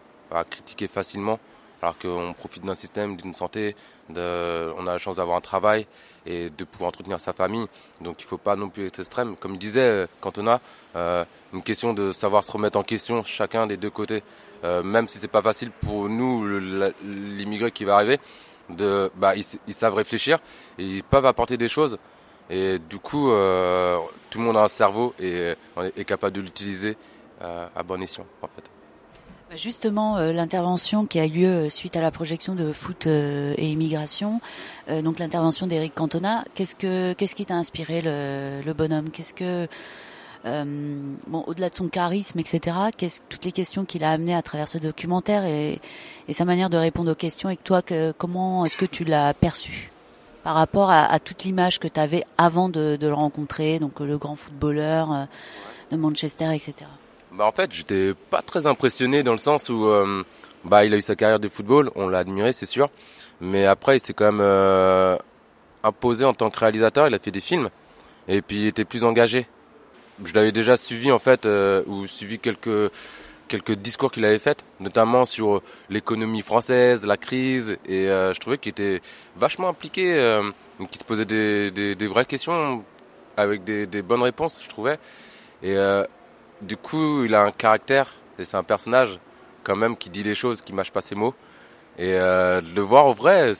à critiquer facilement, alors qu'on profite d'un système, d'une santé, de, on a la chance d'avoir un travail et de pouvoir entretenir sa famille. Donc il ne faut pas non plus être extrême. Comme il disait Cantona, euh, une question de savoir se remettre en question chacun des deux côtés. Euh, même si c'est pas facile pour nous, le, l'immigré qui va arriver, de, bah, ils, ils savent réfléchir et ils peuvent apporter des choses Et du coup, euh, tout le monde a un cerveau et est, est capable de l'utiliser euh, à bon escient, en fait. Justement, euh, l'intervention qui a eu lieu suite à la projection de Foot euh, et Immigration, euh, donc l'intervention d'Éric Cantona, qu'est-ce que qu'est-ce qui t'a inspiré le, le bonhomme? Qu'est-ce que euh, bon, au-delà de son charisme, et cetera. Qu'est-ce toutes les questions qu'il a amenées à travers ce documentaire et, et sa manière de répondre aux questions, et que toi, que, comment est-ce que tu l'as perçu par rapport à, à toute l'image que tu avais avant de, de le rencontrer, donc le grand footballeur euh, de Manchester, et cetera. Bah en fait, j'étais pas très impressionné dans le sens où euh, bah il a eu sa carrière de football, on l'a admiré, c'est sûr, mais après il s'est quand même euh, imposé en tant que réalisateur, il a fait des films et puis il était plus engagé. Je l'avais déjà suivi en fait euh, ou suivi quelques quelques discours qu'il avait faits, notamment sur l'économie française, la crise, et euh, je trouvais qu'il était vachement impliqué, euh, qu'il se posait des, des des vraies questions avec des des bonnes réponses, je trouvais. Et euh, du coup, il a un caractère, et c'est un personnage quand même qui dit les choses, qui mâche pas ses mots. Et euh, le voir au vrai,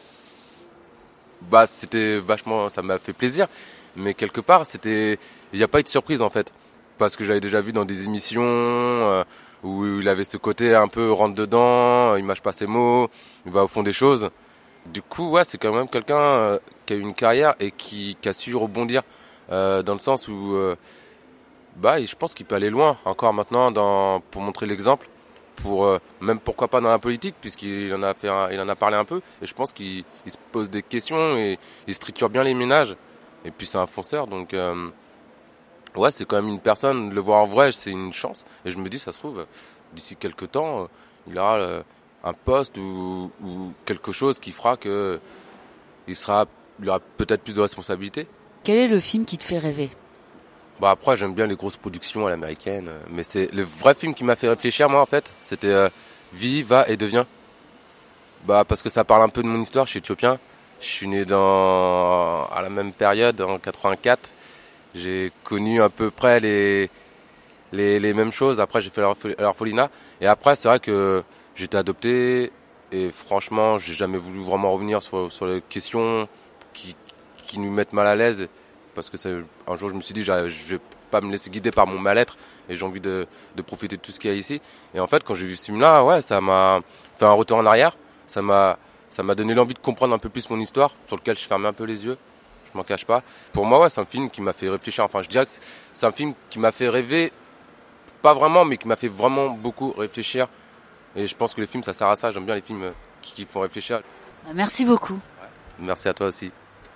bah c'était vachement, ça m'a fait plaisir. Mais quelque part, c'était, il n'y a pas eu de surprise en fait, parce que j'avais déjà vu dans des émissions euh, où il avait ce côté un peu rentre dedans, il mâche pas ses mots, il va au fond des choses. Du coup, ouais, c'est quand même quelqu'un euh, qui a eu une carrière et qui, qui a su rebondir euh, dans le sens où euh, bah, je pense qu'il peut aller loin encore maintenant dans, pour montrer l'exemple, pour euh, même pourquoi pas dans la politique, puisqu'il en a fait, un, il en a parlé un peu. Et je pense qu'il il se pose des questions et il structure bien les ménages. Et puis c'est un fonceur, donc euh, ouais, c'est quand même une personne. Le voir en vrai, c'est une chance. Et je me dis, ça se trouve, d'ici quelques temps, il aura euh, un poste ou, ou quelque chose qui fera que il sera, il aura peut-être plus de responsabilités. Quel est le film qui te fait rêver? Bah après j'aime bien les grosses productions à l'américaine, mais c'est le vrai film qui m'a fait réfléchir moi en fait, c'était euh, Vis, va et deviens. Bah parce que ça parle un peu de mon histoire, je suis éthiopien, je suis né dans à la même période en quatre-vingt-quatre, j'ai connu à peu près les les les mêmes choses. Après j'ai fait l'orphelinat et après c'est vrai que j'étais adopté et franchement j'ai jamais voulu vraiment revenir sur sur les questions qui qui nous mettent mal à l'aise. Parce que ça, un jour je me suis dit je vais pas me laisser guider par mon mal-être et j'ai envie de, de profiter de tout ce qu'il y a ici. Et en fait quand j'ai vu ce film là, ouais, ça m'a fait un retour en arrière, ça m'a ça m'a donné l'envie de comprendre un peu plus mon histoire, sur lequel je fermais un peu les yeux, je m'en cache pas. Pour moi ouais, c'est un film qui m'a fait réfléchir, enfin je dirais que c'est un film qui m'a fait rêver, pas vraiment, mais qui m'a fait vraiment beaucoup réfléchir. Et je pense que les films ça sert à ça, j'aime bien les films qui, qui font réfléchir. Merci beaucoup. Ouais. Merci à toi aussi.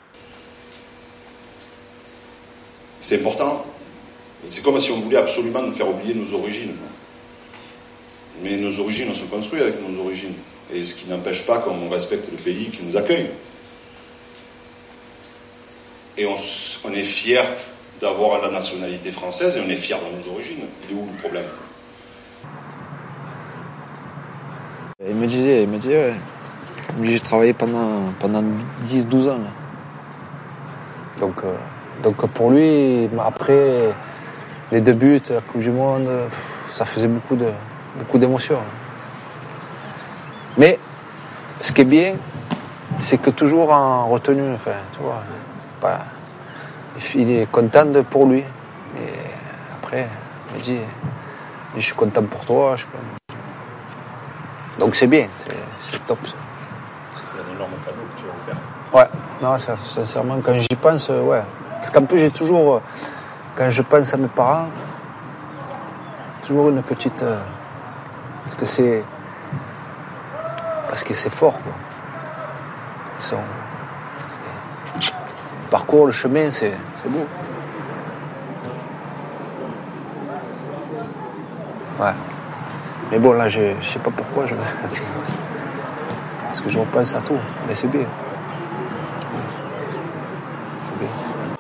C'est important. C'est comme si on voulait absolument nous faire oublier nos origines. Mais nos origines, on se construit avec nos origines. Et ce qui n'empêche pas qu'on respecte le pays qui nous accueille. Et on, on est fier d'avoir la nationalité française et on est fier de nos origines. Il est où le problème? Il me disait, il me disait, ouais. J'ai travaillé pendant, pendant dix douze ans. Là. Donc... Euh... Donc pour lui, après les deux buts, la Coupe du Monde, ça faisait beaucoup de beaucoup d'émotions. Mais ce qui est bien, c'est que toujours en retenue, enfin, tu vois, pas, il est content de, pour lui. Et après, il me dit, je suis content pour toi. Je suis content. Donc c'est bien, c'est, c'est top. Ça. C'est un énorme cadeau que tu as offert. Ouais, non, ça, sincèrement, quand j'y pense, ouais. Parce qu'en plus, j'ai toujours, quand je pense à mes parents, toujours une petite... Euh, parce que c'est... Parce que c'est fort, quoi. Ils sont... C'est, le parcours, le chemin, c'est, c'est beau. Ouais. Mais bon, là, je, je sais pas pourquoi je... Parce que je repense à tout. Mais c'est bien. C'est bien.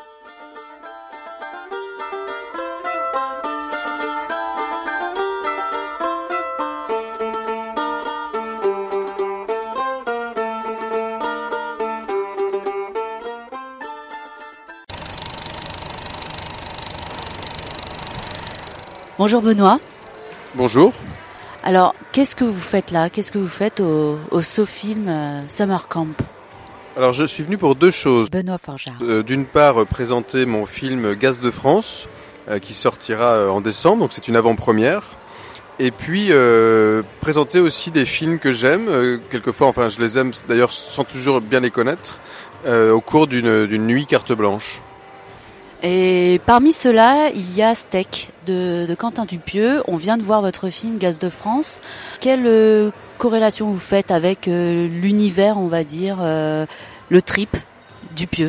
Bonjour Benoît. Bonjour. Alors, qu'est-ce que vous faites là? Qu'est-ce que vous faites au, au SoFilm euh, Summer Camp? Alors je suis venu pour deux choses. Benoît Forgeard. Euh, d'une part, euh, présenter mon film Gaz de France, euh, qui sortira euh, en décembre, donc c'est une avant-première. Et puis euh, présenter aussi des films que j'aime, euh, quelquefois, enfin je les aime d'ailleurs sans toujours bien les connaître, euh, au cours d'une, d'une nuit carte blanche. Et parmi ceux-là, il y a Steak de, de Quentin Dupieux. On vient de voir votre film Gaz de France. Quelle euh, corrélation vous faites avec euh, l'univers, on va dire, euh, le trip Dupieux?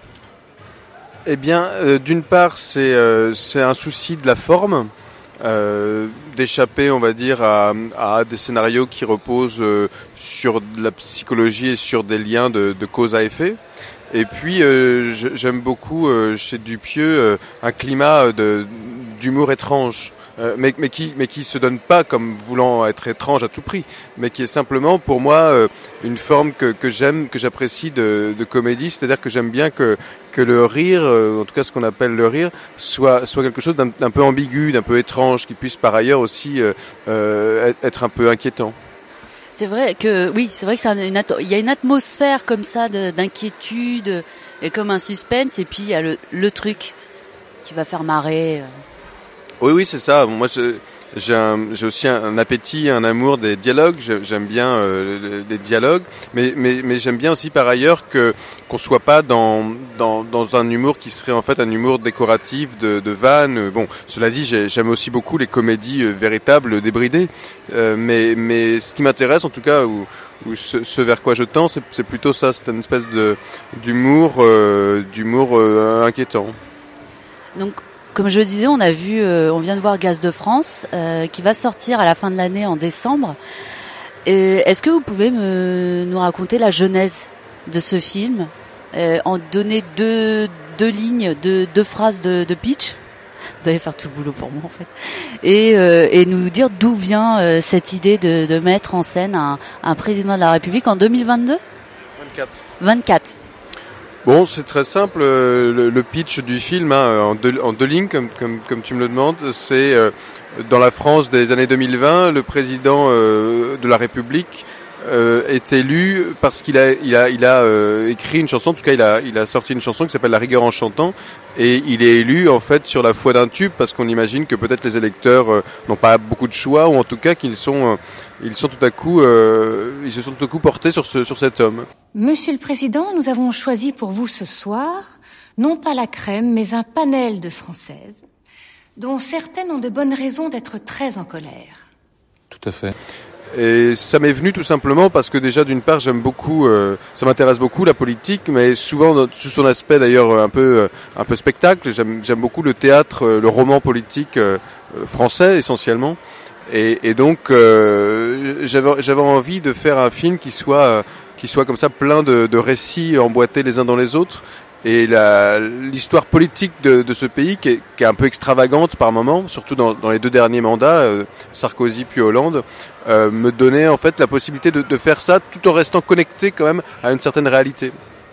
Eh bien, euh, d'une part, c'est, euh, c'est un souci de la forme, euh, d'échapper, on va dire, à, à des scénarios qui reposent euh, sur de la psychologie et sur des liens de, de cause à effet. Et puis euh, j'aime beaucoup euh, chez Dupieux euh, un climat de, d'humour étrange, euh, mais, mais qui mais qui se donne pas comme voulant être étrange à tout prix, mais qui est simplement pour moi euh, une forme que, que j'aime, que j'apprécie de, de comédie, c'est-à-dire que j'aime bien que que le rire, euh, en tout cas ce qu'on appelle le rire, soit soit quelque chose d'un, d'un peu ambigu, d'un peu étrange, qui puisse par ailleurs aussi euh, euh, être un peu inquiétant. C'est vrai que oui, c'est vrai que c'est une at- il y a une atmosphère comme ça de, d'inquiétude et comme un suspense, et puis il y a le, le truc qui va faire marrer. Oui, oui, c'est ça. Moi, je, j'ai, un, j'ai aussi un, un appétit, un amour des dialogues. J'aime bien euh, les, les dialogues, mais, mais, mais j'aime bien aussi par ailleurs que qu'on soit pas dans, dans dans un humour qui serait en fait un humour décoratif de, de vannes. Bon, cela dit, j'ai, j'aime aussi beaucoup les comédies euh, véritables, débridées. Euh, mais mais ce qui m'intéresse, en tout cas, ou ou ce, ce vers quoi je tends, c'est, c'est plutôt ça. C'est une espèce de d'humour, euh, d'humour euh, inquiétant. Donc, comme je le disais, on a vu, euh, on vient de voir Gaz de France, euh, qui va sortir à la fin de l'année en décembre. Et est-ce que vous pouvez me nous raconter la genèse de ce film, euh, en donner deux deux lignes, deux deux phrases de, de pitch? Vous allez faire tout le boulot pour moi en fait, et euh, et nous dire d'où vient euh, cette idée de de mettre en scène un un président de la République en deux mille vingt-deux. vingt-quatre. vingt-quatre. Bon, c'est très simple. Le, le pitch du film, hein, en, deux, en deux lignes, comme, comme, comme tu me le demandes, c'est euh, dans la France des années deux mille vingt, le président euh, de la République euh, est élu parce qu'il a, il a, il a euh, écrit une chanson. En tout cas, il a, il a sorti une chanson qui s'appelle La rigueur en chantant, et il est élu en fait sur la foi d'un tube, parce qu'on imagine que peut-être les électeurs euh, n'ont pas beaucoup de choix, ou en tout cas qu'ils sont, euh, ils sont tout à coup, euh, ils se sont tout à coup portés sur ce, sur cet homme. Monsieur le Président, nous avons choisi pour vous ce soir, non pas la crème, mais un panel de Françaises, dont certaines ont de bonnes raisons d'être très en colère. Tout à fait. Et ça m'est venu tout simplement parce que déjà d'une part j'aime beaucoup, euh, ça m'intéresse beaucoup la politique, mais souvent sous son aspect d'ailleurs un peu un peu spectacle. J'aime j'aime beaucoup le théâtre, le roman politique euh, français essentiellement, et, et donc euh, j'avais j'avais envie de faire un film qui soit qui soit comme ça plein de, de récits emboîtés les uns dans les autres. Et la, l'histoire politique de, de ce pays, qui est, qui est un peu extravagante par moments, surtout dans, dans les deux derniers mandats, euh, Sarkozy puis Hollande, euh, me donnait en fait la possibilité de, de faire ça tout en restant connecté quand même à une certaine réalité.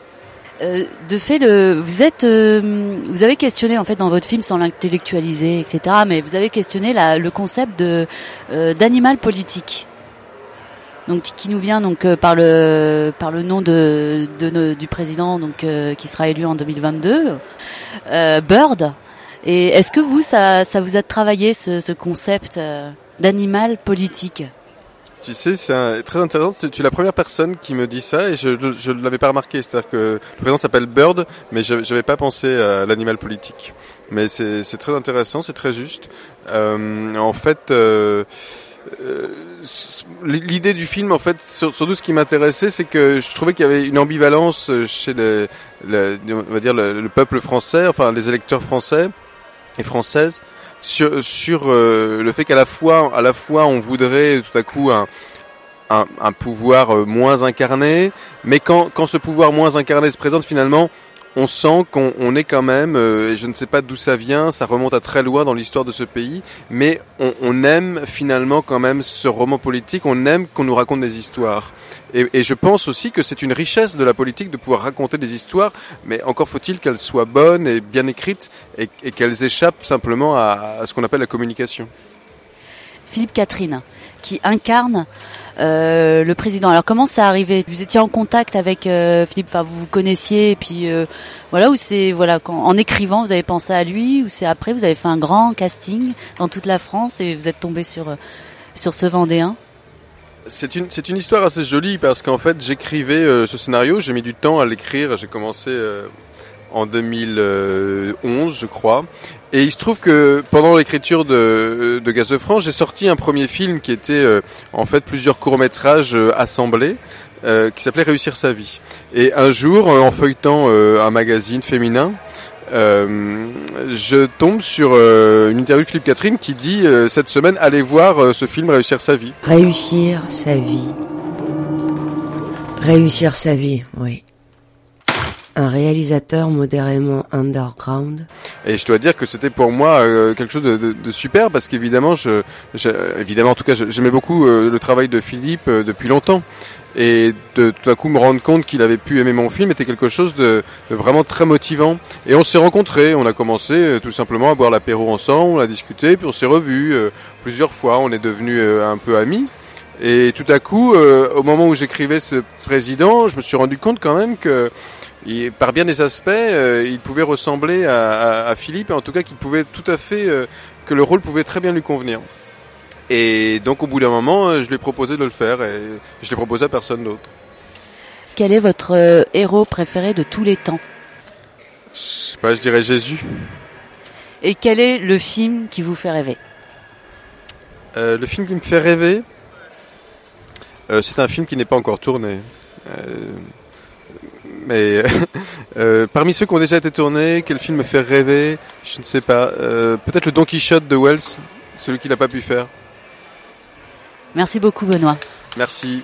Euh, de fait, le, vous êtes, euh, vous avez questionné en fait dans votre film, sans l'intellectualiser, et cetera. Mais vous avez questionné la, le concept de euh, d'animal politique. Donc qui nous vient donc euh, par le par le nom de, de du président donc euh, qui sera élu en deux mille vingt-deux, euh, Bird. Et est-ce que vous ça ça vous a travaillé ce, ce concept euh, d'animal politique? Tu sais, c'est un, très intéressant. Tu es la première personne qui me dit ça, et je je ne l'avais pas remarqué. C'est-à-dire que le président s'appelle Bird, mais je n'avais pas pensé à l'animal politique. Mais c'est c'est très intéressant, c'est très juste. Euh, en fait. Euh, Euh, l'idée du film, en fait, surtout ce qui m'intéressait, c'est que je trouvais qu'il y avait une ambivalence chez les, les, on va dire le, le peuple français, enfin les électeurs français et françaises, sur, sur euh, le fait qu'à la fois, à la fois, on voudrait tout à coup un, un, un pouvoir moins incarné, mais quand, quand ce pouvoir moins incarné se présente, finalement, on sent qu'on on est quand même, euh, et je ne sais pas d'où ça vient, ça remonte à très loin dans l'histoire de ce pays, mais on, on aime finalement quand même ce roman politique, on aime qu'on nous raconte des histoires. Et, et je pense aussi que c'est une richesse de la politique de pouvoir raconter des histoires, mais encore faut-il qu'elles soient bonnes et bien écrites, et, et qu'elles échappent simplement à, à ce qu'on appelle la communication. Philippe Catherine, qui incarne euh, le président. Alors comment ça arrivé? Vous étiez en contact avec euh, Philippe, enfin vous vous connaissiez, et puis euh, voilà, ou c'est voilà quand, en écrivant vous avez pensé à lui, ou c'est après vous avez fait un grand casting dans toute la France et vous êtes tombé sur euh, sur ce Vendéen? C'est une, c'est une histoire assez jolie parce qu'en fait j'écrivais euh, ce scénario, j'ai mis du temps à l'écrire, j'ai commencé euh, en deux mille onze je crois, et il se trouve que pendant l'écriture de, de Gaz de France, j'ai sorti un premier film qui était euh, en fait plusieurs courts-métrages euh, assemblés, euh, qui s'appelait Réussir sa vie. Et un jour, euh, en feuilletant euh, un magazine féminin, Euh, je tombe sur euh, une interview de Philippe Catherine qui dit euh, cette semaine allez voir euh, ce film Réussir sa vie. Réussir sa vie. Réussir sa vie, oui. Un réalisateur modérément underground. Et je dois dire que c'était pour moi euh, quelque chose de, de, de super parce qu'évidemment, je, je, évidemment en tout cas, j'aimais beaucoup euh, le travail de Philippe euh, depuis longtemps. Et de tout à coup me rendre compte qu'il avait pu aimer mon film était quelque chose de, de vraiment très motivant. Et on s'est rencontrés, on a commencé euh, tout simplement à boire l'apéro ensemble, on a discuté, puis on s'est revus euh, plusieurs fois, on est devenus euh, un peu amis. Et tout à coup, euh, au moment où j'écrivais ce président, je me suis rendu compte quand même que il, par bien des aspects, euh, il pouvait ressembler à, à, à Philippe, et en tout cas qu'il pouvait tout à fait, euh, que le rôle pouvait très bien lui convenir. Et donc au bout d'un moment, je lui ai proposé de le faire et je l'ai proposé à personne d'autre. Quel est votre euh, héros préféré de tous les temps? Je sais pas, je dirais Jésus. Et quel est le film qui vous fait rêver? euh, Le film qui me fait rêver, euh, c'est un film qui n'est pas encore tourné. Euh, mais euh, parmi ceux qui ont déjà été tournés, quel film me fait rêver? Je ne sais pas. Euh, peut-être le Don Quichotte de Wells, celui qu'il n'a pas pu faire. Merci beaucoup Benoît. Merci.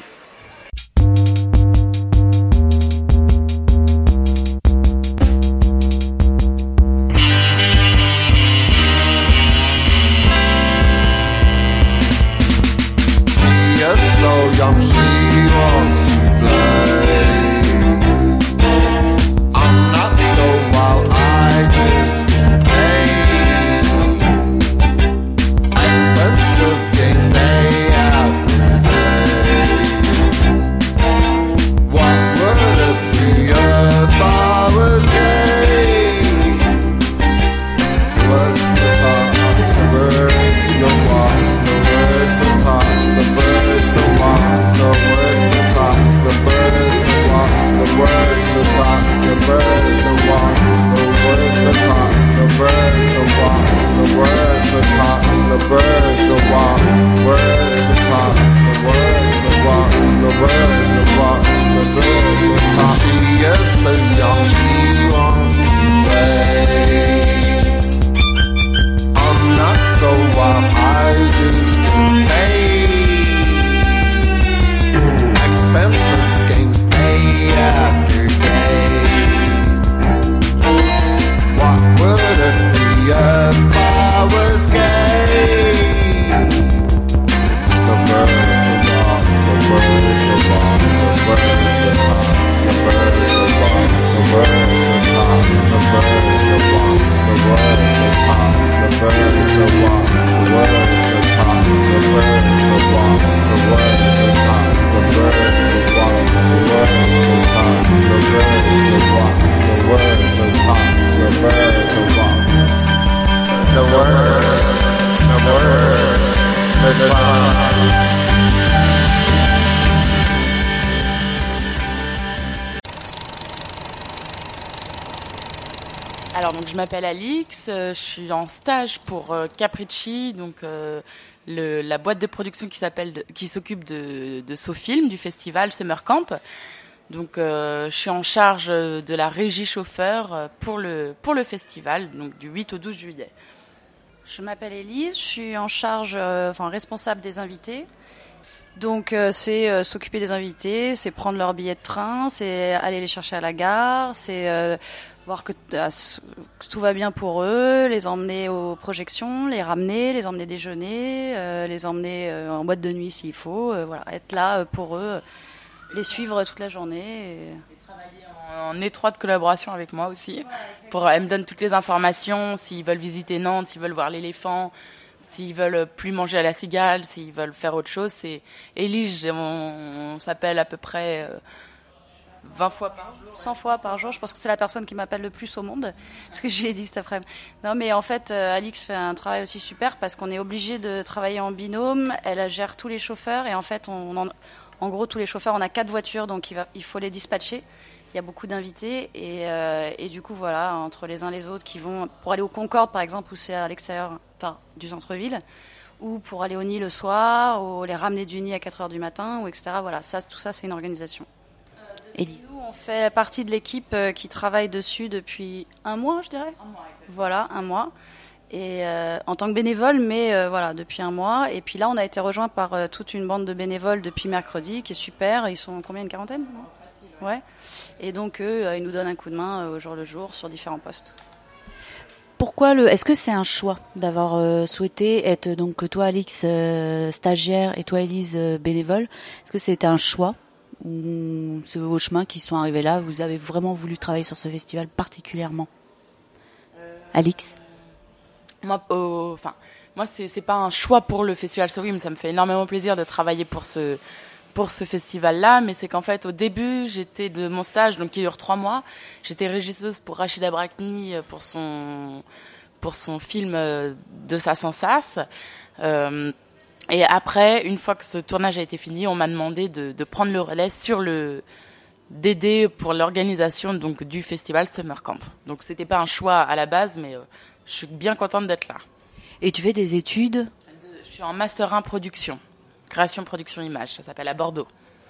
Alors donc je m'appelle Alix, euh, je suis en stage pour euh, Capricci, donc euh, le, la boîte de production qui s'appelle, de, qui s'occupe de, de SoFilm, du festival Summer Camp. Donc euh, je suis en charge de la régie chauffeur pour le pour le festival, donc du huit au douze juillet. Je m'appelle Élise, je suis en charge, euh, enfin responsable des invités. Donc euh, c'est euh, s'occuper des invités, c'est prendre leur billet de train, c'est aller les chercher à la gare, c'est euh, voir que, euh, que tout va bien pour eux, les emmener aux projections, les ramener, les emmener déjeuner, euh, les emmener euh, en boîte de nuit s'il faut, euh, voilà, être là euh, pour eux, les suivre toute la journée. Et... et travailler en, en étroite collaboration avec moi aussi. Ouais, pour, elle me donne toutes les informations, s'ils veulent visiter Nantes, s'ils veulent voir l'éléphant, s'ils veulent plus manger à la cigale, s'ils veulent faire autre chose, c'est Élise, on, on s'appelle à peu près euh, vingt fois par jour. cent fois par jour, je pense que c'est la personne qui m'appelle le plus au monde, ce que je lui ai dit cet après-midi. Non mais en fait, euh, Alix fait un travail aussi super parce qu'on est obligé de travailler en binôme, elle gère tous les chauffeurs et en fait, on, en, en gros, tous les chauffeurs, on a quatre voitures, donc il, va, il faut les dispatcher. Il y a beaucoup d'invités et, euh, et du coup, voilà, entre les uns les autres qui vont pour aller au Concorde, par exemple, où c'est à l'extérieur enfin, du centre-ville, ou pour aller au Nid le soir, ou les ramener du Nid à quatre heures du matin, ou et cetera. Voilà, ça, tout ça, c'est une organisation. Euh, nous, on fait partie de l'équipe euh, qui travaille dessus depuis un mois, je dirais. Un mois, exactement. Voilà, un mois. Et euh, en tant que bénévole, mais euh, voilà, depuis un mois. Et puis là, on a été rejoint par euh, toute une bande de bénévoles depuis mercredi, qui est super. Ils sont combien, une quarantaine, non ? Ouais. Et donc eux, ils nous donnent un coup de main au jour le jour sur différents postes. Pourquoi le Est-ce que c'est un choix d'avoir euh, souhaité être donc toi Alix euh, stagiaire et toi Élise euh, bénévole ? Est-ce que c'était un choix ou c'est vos chemins qui sont arrivés là ? Vous avez vraiment voulu travailler sur ce festival particulièrement ? euh, Alix ? Moi, euh, enfin, moi c'est c'est pas un choix pour le festival SoFilm. Ça me fait énormément plaisir de travailler pour ce pour ce festival-là, mais c'est qu'en fait, au début, j'étais de mon stage, donc qui dure trois mois, j'étais régisseuse pour Rachida Brakni pour son, pour son film De Sas en Sas. Euh, et après, une fois que ce tournage a été fini, on m'a demandé de, de prendre le relais sur le, d'aider pour l'organisation, donc, du festival Summer Camp. Donc, c'était pas un choix à la base, mais euh, je suis bien contente d'être là. Et tu fais des études ? de, Je suis en Master un Production. Création, production, image, ça s'appelle à Bordeaux.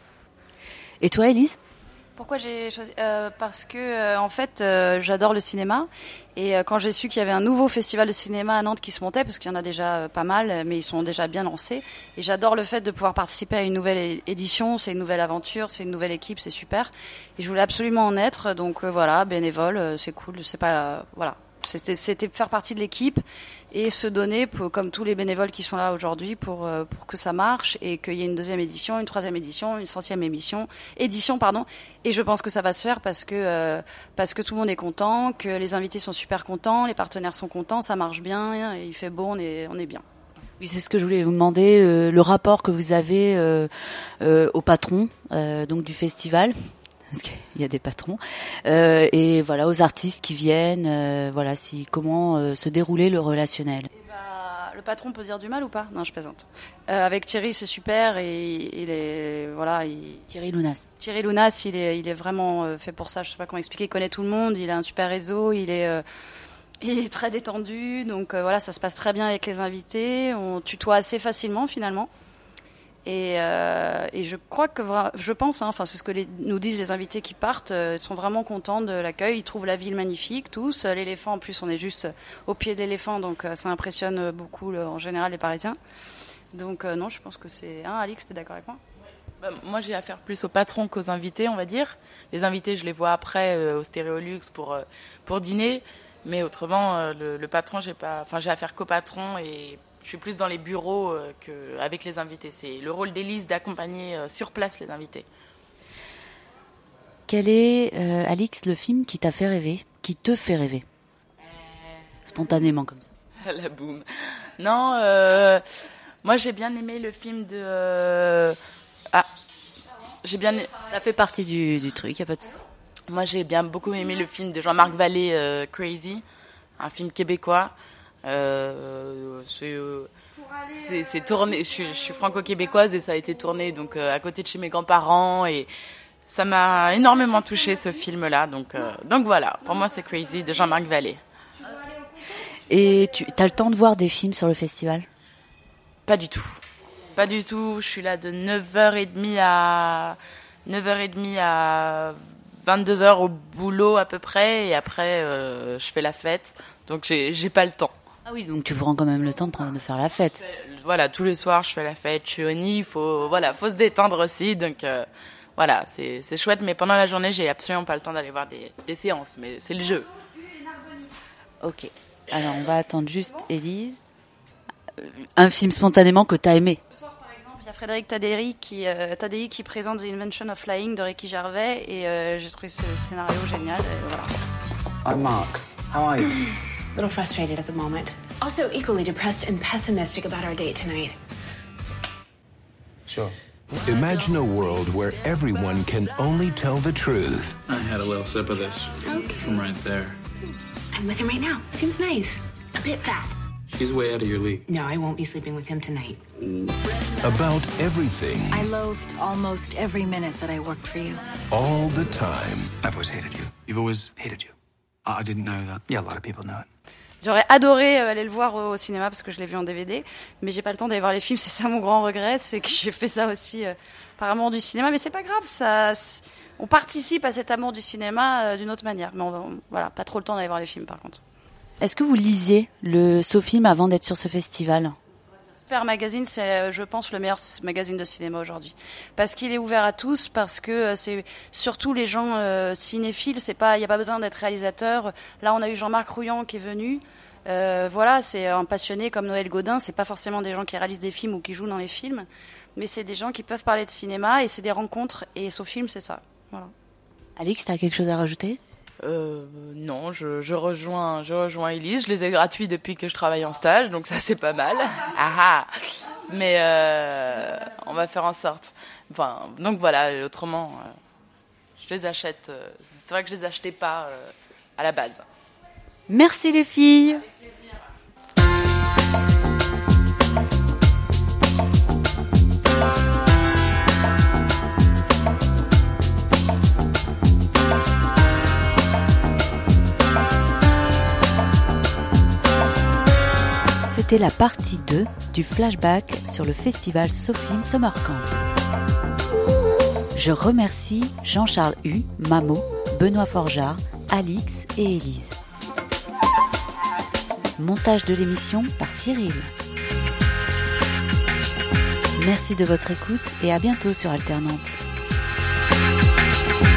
Et toi, Élise ? Pourquoi j'ai choisi euh, Parce que euh, en fait, euh, j'adore le cinéma et euh, quand j'ai su qu'il y avait un nouveau festival de cinéma à Nantes qui se montait, parce qu'il y en a déjà euh, pas mal, mais ils sont déjà bien lancés. Et j'adore le fait de pouvoir participer à une nouvelle édition. C'est une nouvelle aventure, c'est une nouvelle équipe, c'est super. Et je voulais absolument en être, donc euh, voilà, bénévole, euh, c'est cool. C'est pas euh, voilà, c'était c'était faire partie de l'équipe. Et se donner, pour, comme tous les bénévoles qui sont là aujourd'hui, pour euh, pour que ça marche et qu'il y ait une deuxième édition, une troisième édition, une centième émission, édition pardon. Et je pense que ça va se faire parce que euh, parce que tout le monde est content, que les invités sont super contents, les partenaires sont contents, ça marche bien, et il fait beau, on est on est bien. Oui, c'est ce que je voulais vous demander, euh, le rapport que vous avez euh, euh, au patron euh, donc du festival. Parce qu'il y a des patrons euh, et voilà aux artistes qui viennent, euh, voilà si comment euh, se dérouler le relationnel. Et bah, le patron peut dire du mal ou pas ? Non, je plaisante. Euh, avec Thierry, c'est super et il est voilà. Il... Thierry Lounas. Thierry Lounas, il est il est vraiment fait pour ça. Je sais pas comment expliquer. Il connaît tout le monde. Il a un super réseau. Il est euh, il est très détendu. Donc euh, voilà, ça se passe très bien avec les invités. On tutoie assez facilement finalement. Et, euh, et je crois que je pense, hein, enfin c'est ce que les, nous disent les invités qui partent, euh, sont vraiment contents de l'accueil. Ils trouvent la ville magnifique, tous. L'éléphant, en plus, on est juste au pied de l'éléphant, donc euh, ça impressionne beaucoup le, en général les Parisiens. Donc euh, non, je pense que c'est. Hein, Alix, t'es d'accord avec moi ? Bah, moi, j'ai affaire plus aux patrons qu'aux invités, on va dire. Les invités, je les vois après euh, au Stéréolux pour euh, pour dîner, mais autrement, euh, le, le patron, j'ai pas. Enfin, j'ai affaire qu'au patron et je suis plus dans les bureaux euh, qu'avec les invités. C'est le rôle d'Élise d'accompagner euh, sur place les invités. Quel est, euh, Alix, le film qui t'a fait rêver, qui te fait rêver euh... Spontanément comme ça. La boum. Non, euh, moi j'ai bien aimé le film de... Euh... Ah, j'ai bien... Ça fait partie du, du truc, y a pas de souci. Moi j'ai bien beaucoup aimé le film de Jean-Marc Vallée, euh, Crazy, un film québécois. Euh, c'est, euh, c'est, c'est tourné. Je suis, je suis franco-québécoise et ça a été tourné donc euh, à côté de chez mes grands-parents et ça m'a énormément touchée ce film-là. Donc, euh, donc voilà, pour moi c'est Crazy de Jean-Marc Vallée. Et tu as le temps de voir des films sur le festival ? Pas du tout, pas du tout. Je suis là de neuf heures trente à neuf heures trente à vingt-deux heures au boulot à peu près et après euh, je fais la fête. Donc j'ai, j'ai pas le temps. Ah oui, donc tu prends quand même le temps de, prendre, de faire la fête. Voilà, tous les soirs, je fais la fête, je suis au nid, il faut, voilà, faut se détendre aussi. Donc, euh, voilà, c'est, c'est chouette. Mais pendant la journée, j'ai absolument pas le temps d'aller voir des, des séances. Mais c'est le jeu. Ok. Alors, on va attendre juste Élise. Un film spontanément que t'as aimé. Ce soir, par exemple, il y a Frédéric Tadei qui, euh, Tadei qui présente The Invention of Flying de Ricky Gervais. Et euh, j'ai trouvé ce scénario génial. Et voilà. I'm Mark. How are you? A little frustrated at the moment. Also equally depressed and pessimistic about our date tonight. Sure. Imagine a world where everyone can only tell the truth. I had a little sip of this Okay. from right there. I'm with him right now. Seems nice. A bit fat. She's way out of your league. No, I won't be sleeping with him tonight. About everything, I loathed almost every minute that I worked for you. all the time. I've always hated you. You've always hated you. I didn't know that. Yeah, a lot of people know it. J'aurais adoré aller le voir au cinéma parce que je l'ai vu en D V D, mais j'ai pas le temps d'aller voir les films. C'est ça mon grand regret, c'est que j'ai fait ça aussi euh, par amour du cinéma. Mais c'est pas grave, ça, on participe à cet amour du cinéma euh, d'une autre manière. Mais on, on, voilà, pas trop le temps d'aller voir les films par contre. Est-ce que vous lisiez le SoFilm avant d'être sur ce festival ? Super Magazine, c'est, je pense, le meilleur magazine de cinéma aujourd'hui, parce qu'il est ouvert à tous, parce que euh, c'est surtout les gens euh, cinéphiles. C'est pas, il y a pas besoin d'être réalisateur. Là, on a eu Jean-Marc Rouillant qui est venu. Euh, voilà, c'est un passionné comme Noël Gaudin. C'est pas forcément des gens qui réalisent des films ou qui jouent dans les films, mais c'est des gens qui peuvent parler de cinéma et c'est des rencontres. Et SoFilm, c'est ça. Voilà. Alix, t'as quelque chose à rajouter ? Euh, non, je, je rejoins, je rejoins Élise. Je les ai gratuits depuis que je travaille en stage, donc ça c'est pas mal. Ah ah. Mais euh, on va faire en sorte. Enfin, donc voilà. Autrement, euh, je les achète. Euh, c'est vrai que je les achetais pas euh, à la base. Merci les filles. C'était la partie deux du flashback sur le festival SoFilm Summer Camp. Je remercie Jean-Charles Hu, Mamo, Benoît Forjard, Alix et Élise. Montage de l'émission par Cyril. Merci de votre écoute et à bientôt sur Alternante.